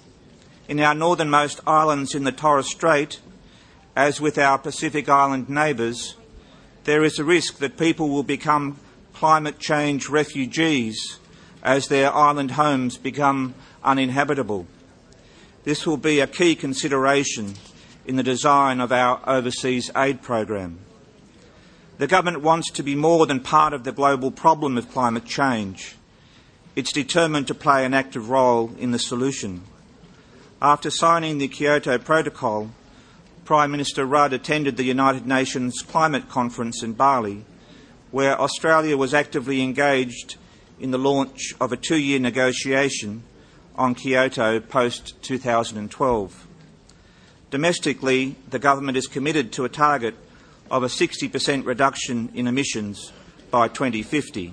Speaker 9: In our northernmost islands in the Torres Strait, as with our Pacific Island neighbours, there is a risk that people will become climate change refugees as their island homes become uninhabitable. This will be a key consideration in the design of our overseas aid program. The government wants to be more than part of the global problem of climate change. It's determined to play an active role in the solution. After signing the Kyoto Protocol, Prime Minister Rudd attended the United Nations Climate Conference in Bali, where Australia was actively engaged in the launch of a two-year negotiation on Kyoto post two thousand twelve. Domestically, the government is committed to a target of a sixty percent reduction in emissions by twenty fifty.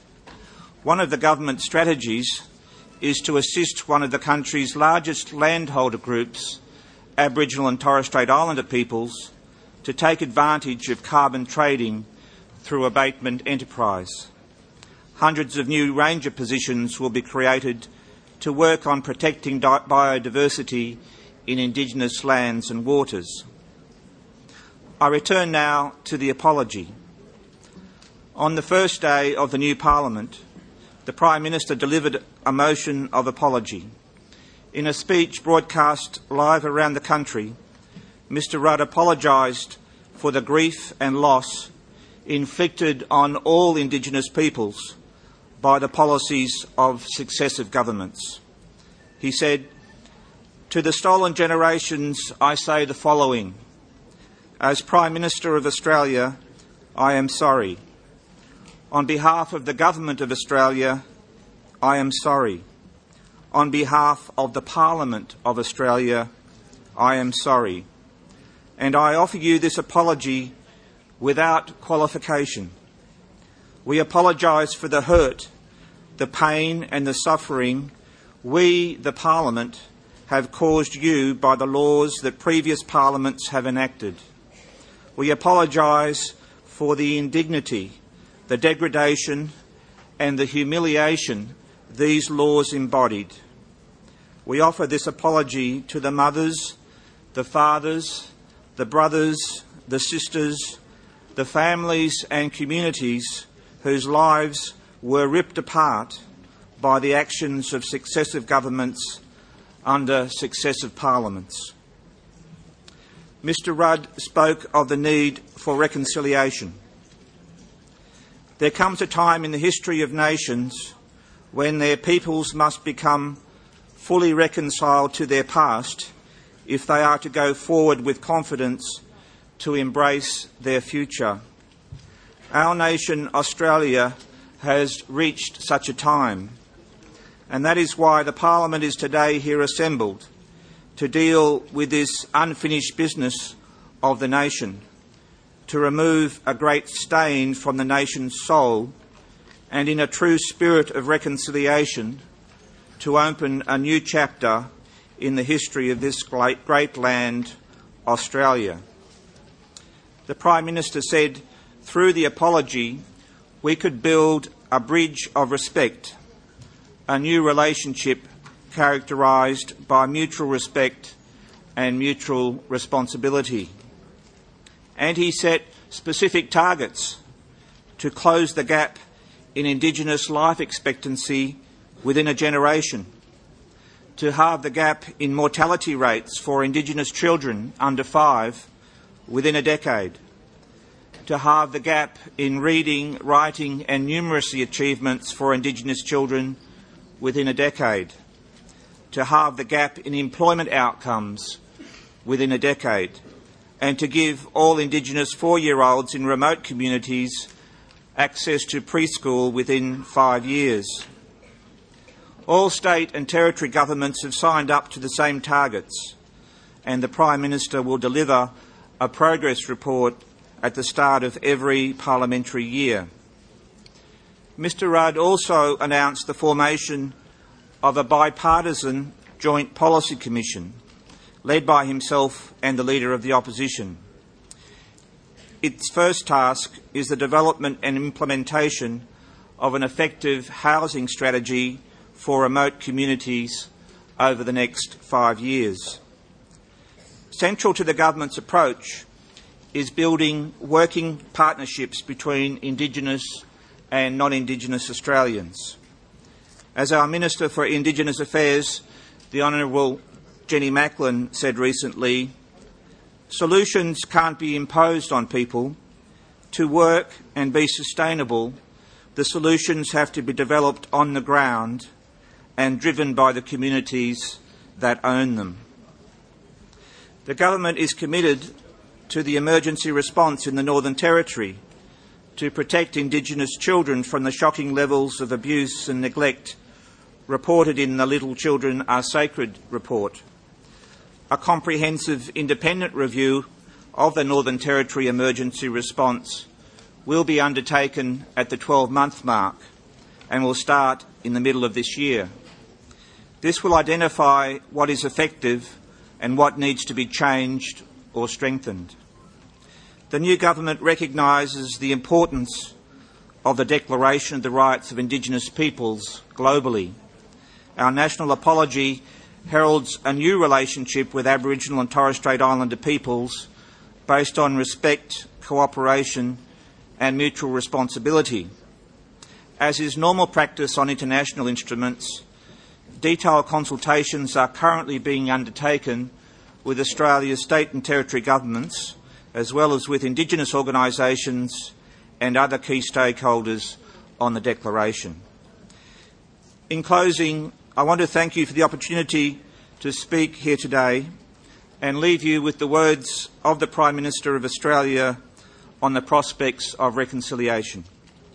Speaker 9: One of the government's strategies is to assist one of the country's largest landholder groups, Aboriginal and Torres Strait Islander peoples, to take advantage of carbon trading through abatement enterprise. Hundreds of new ranger positions will be created to work on protecting biodiversity in Indigenous lands and waters. I return now to the apology. On the first day of the new Parliament, the Prime Minister delivered a motion of apology. In a speech broadcast live around the country, Mr Rudd apologised for the grief and loss inflicted on all Indigenous peoples by the policies of successive governments. He said, "To the stolen generations I say the following. As Prime Minister of Australia, I am sorry. On behalf of the Government of Australia, I am sorry. On behalf of the Parliament of Australia, I am sorry. And I offer you this apology without qualification. We apologise for the hurt, the pain and the suffering we, the Parliament, have caused you by the laws that previous parliaments have enacted. We apologise for the indignity, the degradation and the humiliation these laws embodied. We offer this apology to the mothers, the fathers, the brothers, the sisters, the families and communities whose lives were ripped apart by the actions of successive governments under successive parliaments. Mr Rudd spoke of the need for reconciliation. There comes a time in the history of nations when their peoples must become fully reconciled to their past if they are to go forward with confidence to embrace their future. Our nation, Australia, has reached such a time, and that is why the Parliament is today here assembled to deal with this unfinished business of the nation, to remove a great stain from the nation's soul, and in a true spirit of reconciliation, to open a new chapter in the history of this great, great land, Australia. The Prime Minister said, through the apology, we could build a bridge of respect, a new relationship characterised by mutual respect and mutual responsibility. And he set specific targets to close the gap in Indigenous life expectancy within a generation, to halve the gap in mortality rates for Indigenous children under five within a decade, to halve the gap in reading, writing and numeracy achievements for Indigenous children within a decade, to halve the gap in employment outcomes within a decade, and to give all Indigenous four-year-olds in remote communities access to preschool within five years. All state and territory governments have signed up to the same targets, and the Prime Minister will deliver a progress report at the start of every parliamentary year. Mister Rudd also announced the formation of a bipartisan Joint Policy Commission, led by himself and the Leader of the Opposition. Its first task is the development and implementation of an effective housing strategy for remote communities over the next five years. Central to the government's approach is building working partnerships between Indigenous and non-Indigenous Australians. As our Minister for Indigenous Affairs, the Honourable Jenny Macklin, said recently, solutions can't be imposed on people. To work and be sustainable, the solutions have to be developed on the ground and driven by the communities that own them. The government is committed to the emergency response in the Northern Territory to protect Indigenous children from the shocking levels of abuse and neglect reported in the Little Children Are Sacred report. A comprehensive independent review of the Northern Territory emergency response will be undertaken at the twelve-month mark and will start in the middle of this year. This will identify what is effective and what needs to be changed or strengthened. The new government recognises the importance of the Declaration of the Rights of Indigenous Peoples globally. Our national apology heralds a new relationship with Aboriginal and Torres Strait Islander peoples based on respect, cooperation and mutual responsibility. As is normal practice on international instruments, detailed consultations are currently being undertaken with Australia's state and territory governments, as well as with Indigenous organisations and other key stakeholders on the Declaration. In closing, I want to thank you for the opportunity to speak here today and leave you with the words of the Prime Minister of Australia on the prospects of reconciliation.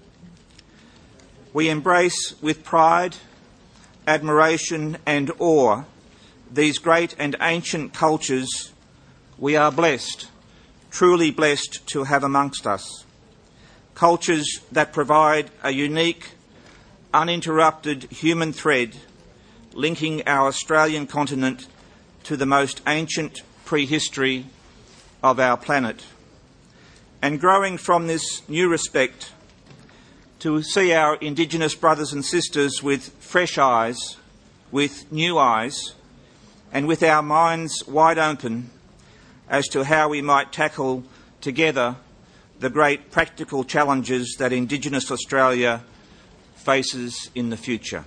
Speaker 9: We embrace with pride, admiration and awe these great and ancient cultures we are blessed, truly blessed to have amongst us. Cultures that provide a unique, uninterrupted human thread linking our Australian continent to the most ancient prehistory of our planet. And growing from this new respect, to see our Indigenous brothers and sisters with fresh eyes, with new eyes, and with our minds wide open as to how we might tackle together the great practical challenges that Indigenous Australia faces in the future.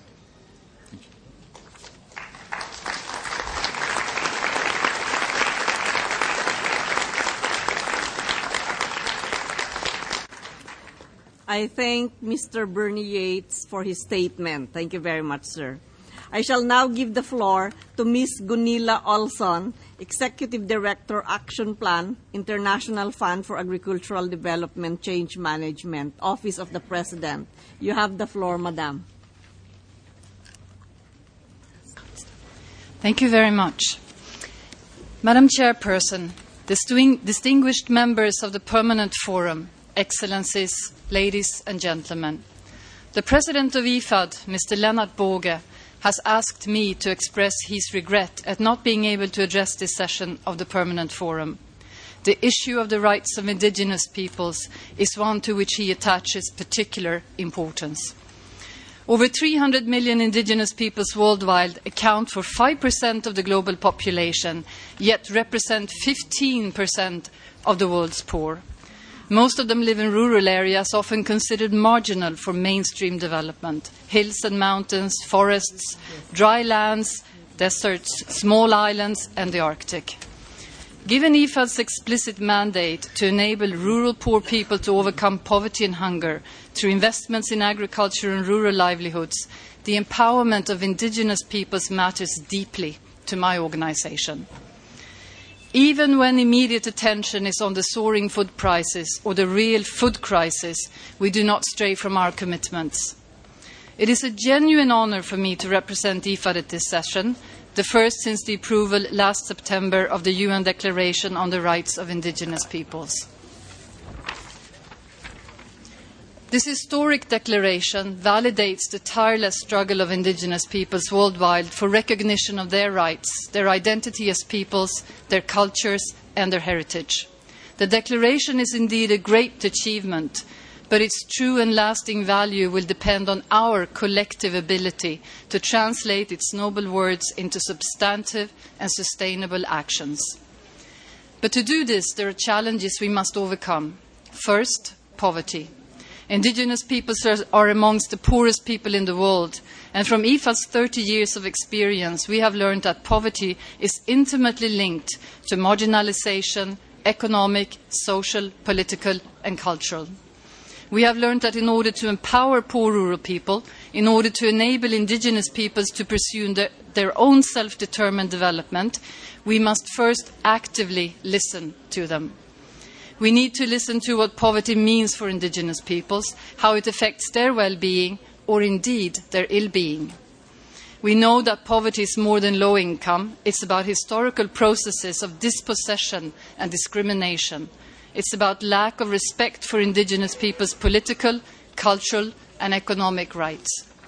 Speaker 4: I thank Mister Bernie Yates for his statement. Thank you very much, sir. I shall now give the floor to Miz Gunilla Olson, Executive Director, Action Plan, International Fund for Agricultural Development Change Management, Office of the President. You have the floor, Madam.
Speaker 10: Thank you very much. Madam Chairperson, distinguished members of the Permanent Forum, Excellencies, ladies and gentlemen, the President of I F A D, Mister Lennart Boge, has asked me to express his regret at not being able to address this session of the Permanent Forum. The issue of the rights of indigenous peoples is one to which he attaches particular importance. Over three hundred million indigenous peoples worldwide account for five percent of the global population, yet represent fifteen percent of the world's poor. Most of them live in rural areas, often considered marginal for mainstream development. Hills and mountains, forests, dry lands, deserts, small islands, and the Arctic. Given I F A D's explicit mandate to enable rural poor people to overcome poverty and hunger through investments in agriculture and rural livelihoods, the empowerment of indigenous peoples matters deeply to my organization. Even when immediate attention is on the soaring food prices or the real food crisis, we do not stray from our commitments. It is a genuine honor for me to represent I F A D at this session, the first since the approval last September of the U N Declaration on the Rights of Indigenous Peoples. This historic declaration validates the tireless struggle of indigenous peoples worldwide for recognition of their rights, their identity as peoples, their cultures, and their heritage. The declaration is indeed a great achievement, but its true and lasting value will depend on our collective ability to translate its noble words into substantive and sustainable actions. But to do this, there are challenges we must overcome. First, poverty. Indigenous peoples are, are amongst the poorest people in the world, and from I F A D's thirty years of experience, we have learned that poverty is intimately linked to marginalization, economic, social, political, and cultural. We have learned that in order to empower poor rural people, in order to enable indigenous peoples to pursue their, their own self-determined development, we must first actively listen to them. We need to listen to what poverty means for indigenous peoples, how it affects their well-being, or indeed their ill-being. We know that poverty is more than low income. It's about historical processes of dispossession and discrimination. It's about lack of respect for indigenous peoples' political, cultural, and economic rights.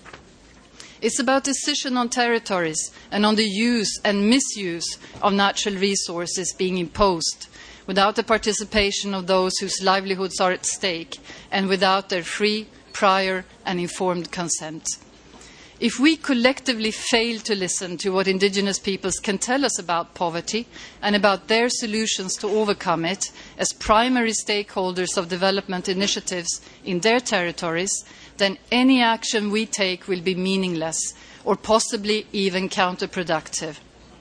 Speaker 10: It's about decision on territories and on the use and misuse of natural resources being imposed, without the participation of those whose livelihoods are at stake and without their free, prior and informed consent. If we collectively fail to listen to what indigenous peoples can tell us about poverty and about their solutions to overcome it as primary stakeholders of development initiatives in their territories, then any action we take will be meaningless or possibly even counterproductive.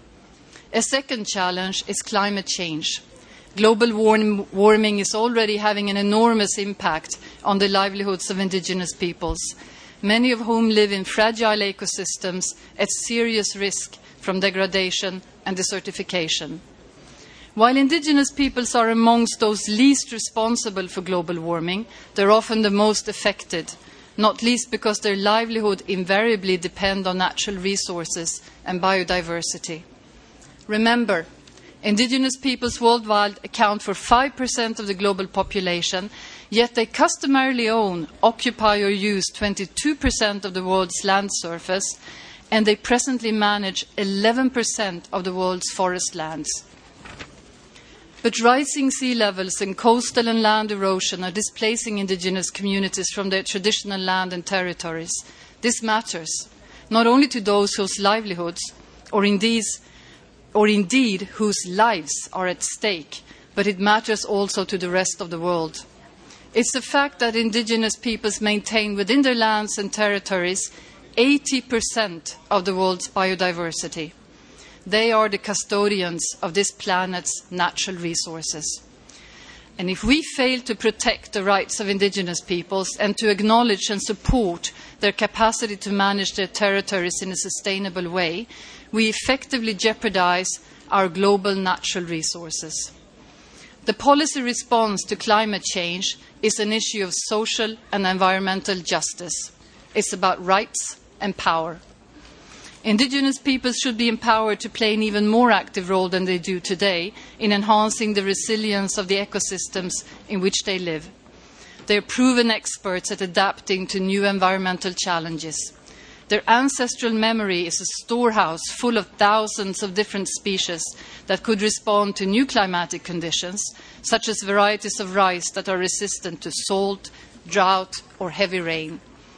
Speaker 10: A second challenge is climate change. Global warming is already having an enormous impact on the livelihoods of indigenous peoples, many of whom live in fragile ecosystems at serious risk from degradation and desertification. While indigenous peoples are amongst those least responsible for global warming, they're often the most affected, not least because their livelihood invariably depend on natural resources and biodiversity. Remember, indigenous peoples worldwide account for five percent of the global population, yet they customarily own, occupy or use twenty-two percent of the world's land surface, and they presently manage eleven percent of the world's forest lands. But rising sea levels and coastal and land erosion are displacing indigenous communities from their traditional land and territories. This matters, not only to those whose livelihoods, or indeed, or indeed whose lives are at stake, but it matters also to the rest of the world. It's the fact that indigenous peoples maintain within their lands and territories eighty percent of the world's biodiversity. They are the custodians of this planet's natural resources. And if we fail to protect the rights of indigenous peoples and to acknowledge and support their capacity to manage their territories in a sustainable way, we effectively jeopardize our global natural resources. The policy response to climate change is an issue of social and environmental justice. It's about rights and power. Indigenous peoples should be empowered to play an even more active role than they do today in enhancing the resilience of the ecosystems in which they live. They are proven experts at adapting to new environmental challenges. Their ancestral memory is a storehouse full of thousands of different species that could respond to new climatic conditions, such as varieties of rice that are resistant to salt, drought, or heavy rain.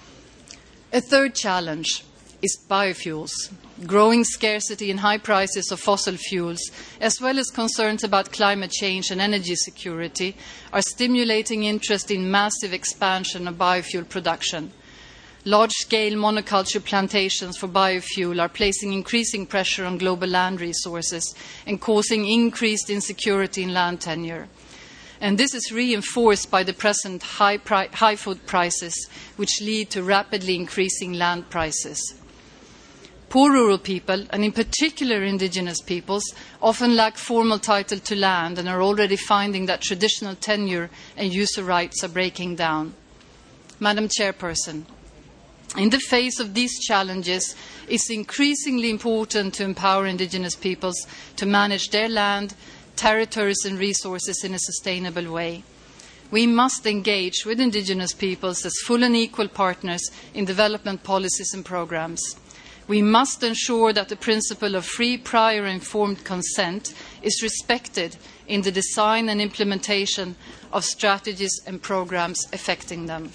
Speaker 10: A third challenge is biofuels. Growing scarcity and high prices of fossil fuels, as well as concerns about climate change and energy security, are stimulating interest in massive expansion of biofuel production. Large-scale monoculture plantations for biofuel are placing increasing pressure on global land resources and causing increased insecurity in land tenure. And this is reinforced by the present high, pri- high food prices, which lead to rapidly increasing land prices. Poor rural people, and in particular indigenous peoples, often lack formal title to land and are already finding that traditional tenure and user rights are breaking down. Madam Chairperson, in the face of these challenges, it's increasingly important to empower indigenous peoples to manage their land, territories and resources in a sustainable way. We must engage with indigenous peoples as full and equal partners in development policies and programs. We must ensure that the principle of free, prior, informed consent is respected in the design and implementation of strategies and programs affecting them.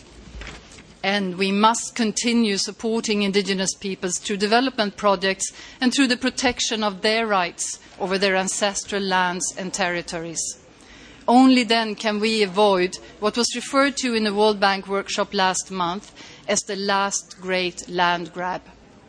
Speaker 10: And we must continue supporting indigenous peoples through development projects and through the protection of their rights over their ancestral lands and territories. Only then can we avoid what was referred to in the World Bank workshop last month as the last great land grab.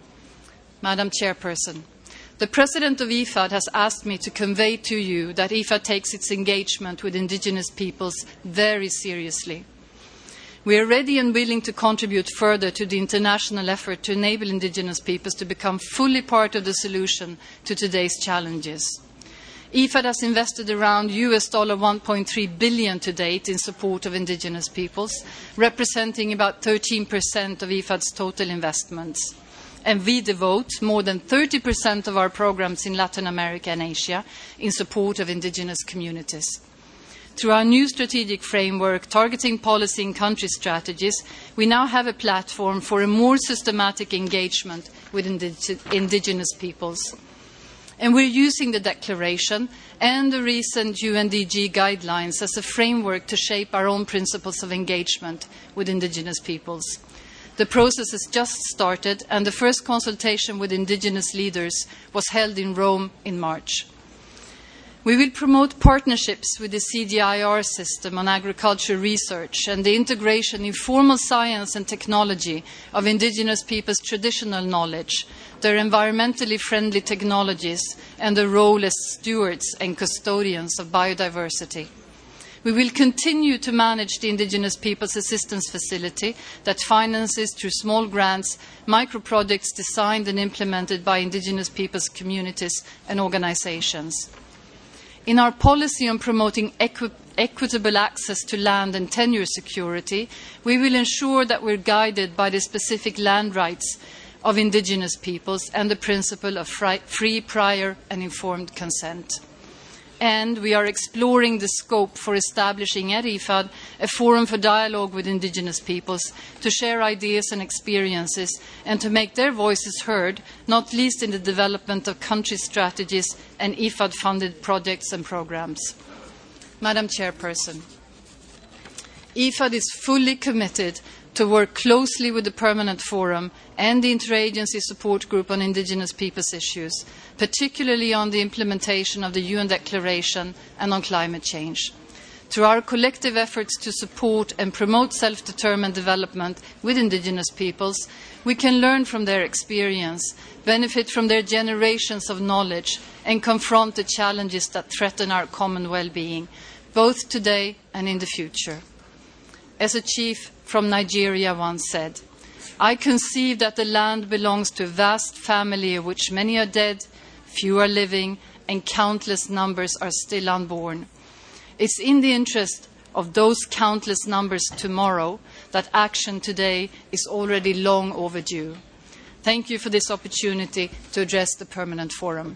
Speaker 10: Madam Chairperson, the President of I F A D has asked me to convey to you that I F A D takes its engagement with indigenous peoples very seriously. We are ready and willing to contribute further to the international effort to enable indigenous peoples to become fully part of the solution to today's challenges. I F A D has invested around U S dollar one point three billion dollars to date in support of indigenous peoples, representing about thirteen percent of I F A D's total investments. And we devote more than thirty percent of our programs in Latin America and Asia in support of indigenous communities. Through our new strategic framework, targeting policy and country strategies, we now have a platform for a more systematic engagement with indig- indigenous peoples. And we're using the declaration and the recent U N D G guidelines as a framework to shape our own principles of engagement with indigenous peoples. The process has just started, and the first consultation with indigenous leaders was held in Rome in March. We will promote partnerships with the C D I R system on agriculture research and the integration in formal science and technology of indigenous people's traditional knowledge, their environmentally friendly technologies, and their role as stewards and custodians of biodiversity. We will continue to manage the Indigenous Peoples Assistance Facility that finances, through small grants, micro-projects designed and implemented by Indigenous peoples communities and organizations. In our policy on promoting equi- equitable access to land and tenure security, we will ensure that we're guided by the specific land rights of indigenous peoples and the principle of free, prior and informed consent. And we are exploring the scope for establishing at I F A D a forum for dialogue with indigenous peoples to share ideas and experiences and to make their voices heard, not least in the development of country strategies and I F A D-funded projects and programs. Madam Chairperson, I F A D is fully committed to work closely with the Permanent Forum and the Interagency Support Group on Indigenous Peoples Issues, particularly on the implementation of the U N Declaration and on climate change. Through our collective efforts to support and promote self-determined development with indigenous peoples, we can learn from their experience, benefit from their generations of knowledge, and confront the challenges that threaten our common well-being, both today and in the future. As a chief from Nigeria once said, "I conceive that the land belongs to a vast family of which many are dead, few are living, and countless numbers are still unborn. It's in the interest of those countless numbers tomorrow that action today is already long overdue. Thank you for this opportunity to address the Permanent Forum.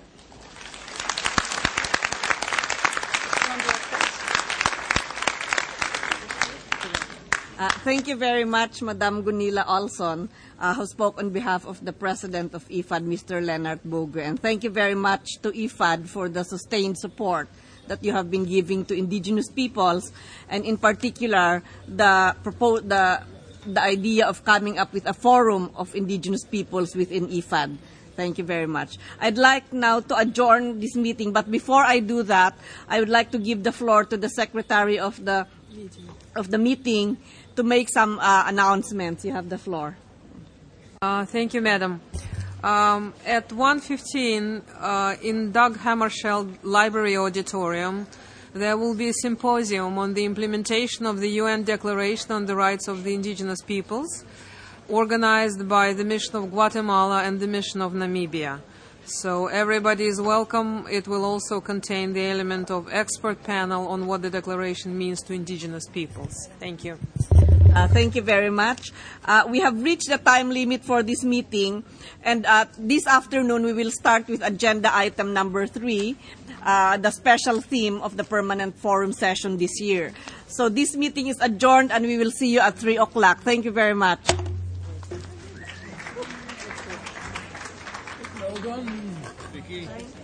Speaker 4: Uh, thank you very much, Madam Gunilla Olson, uh, who spoke on behalf of the President of I F A D, Mister Leonard Bugre. And thank you very much to I F A D for the sustained support that you have been giving to indigenous peoples, and in particular, the, propo- the, the idea of coming up with a forum of indigenous peoples within I F A D. Thank you very much. I'd like now to adjourn this meeting, but before I do that, I would like to give the floor to the Secretary of the, of the meeting to make some uh, announcements. You have the floor.
Speaker 11: Uh, thank you, Madam. Um, at one fifteen uh, in Doug Hammarskjöld Library Auditorium, there will be a symposium on the implementation of the U N Declaration on the Rights of the Indigenous Peoples, organized by the Mission of Guatemala and the Mission of Namibia. So everybody is welcome. It will also contain the element of expert panel on what the declaration means to indigenous peoples. Thank you.
Speaker 4: Uh, thank you very much. Uh, we have reached the time limit for this meeting, and uh, this afternoon we will start with agenda item number three, uh, the special theme of the Permanent Forum session this year. So this meeting is adjourned, and we will see you at three o'clock. Thank you very much.
Speaker 1: Well done, Vicky.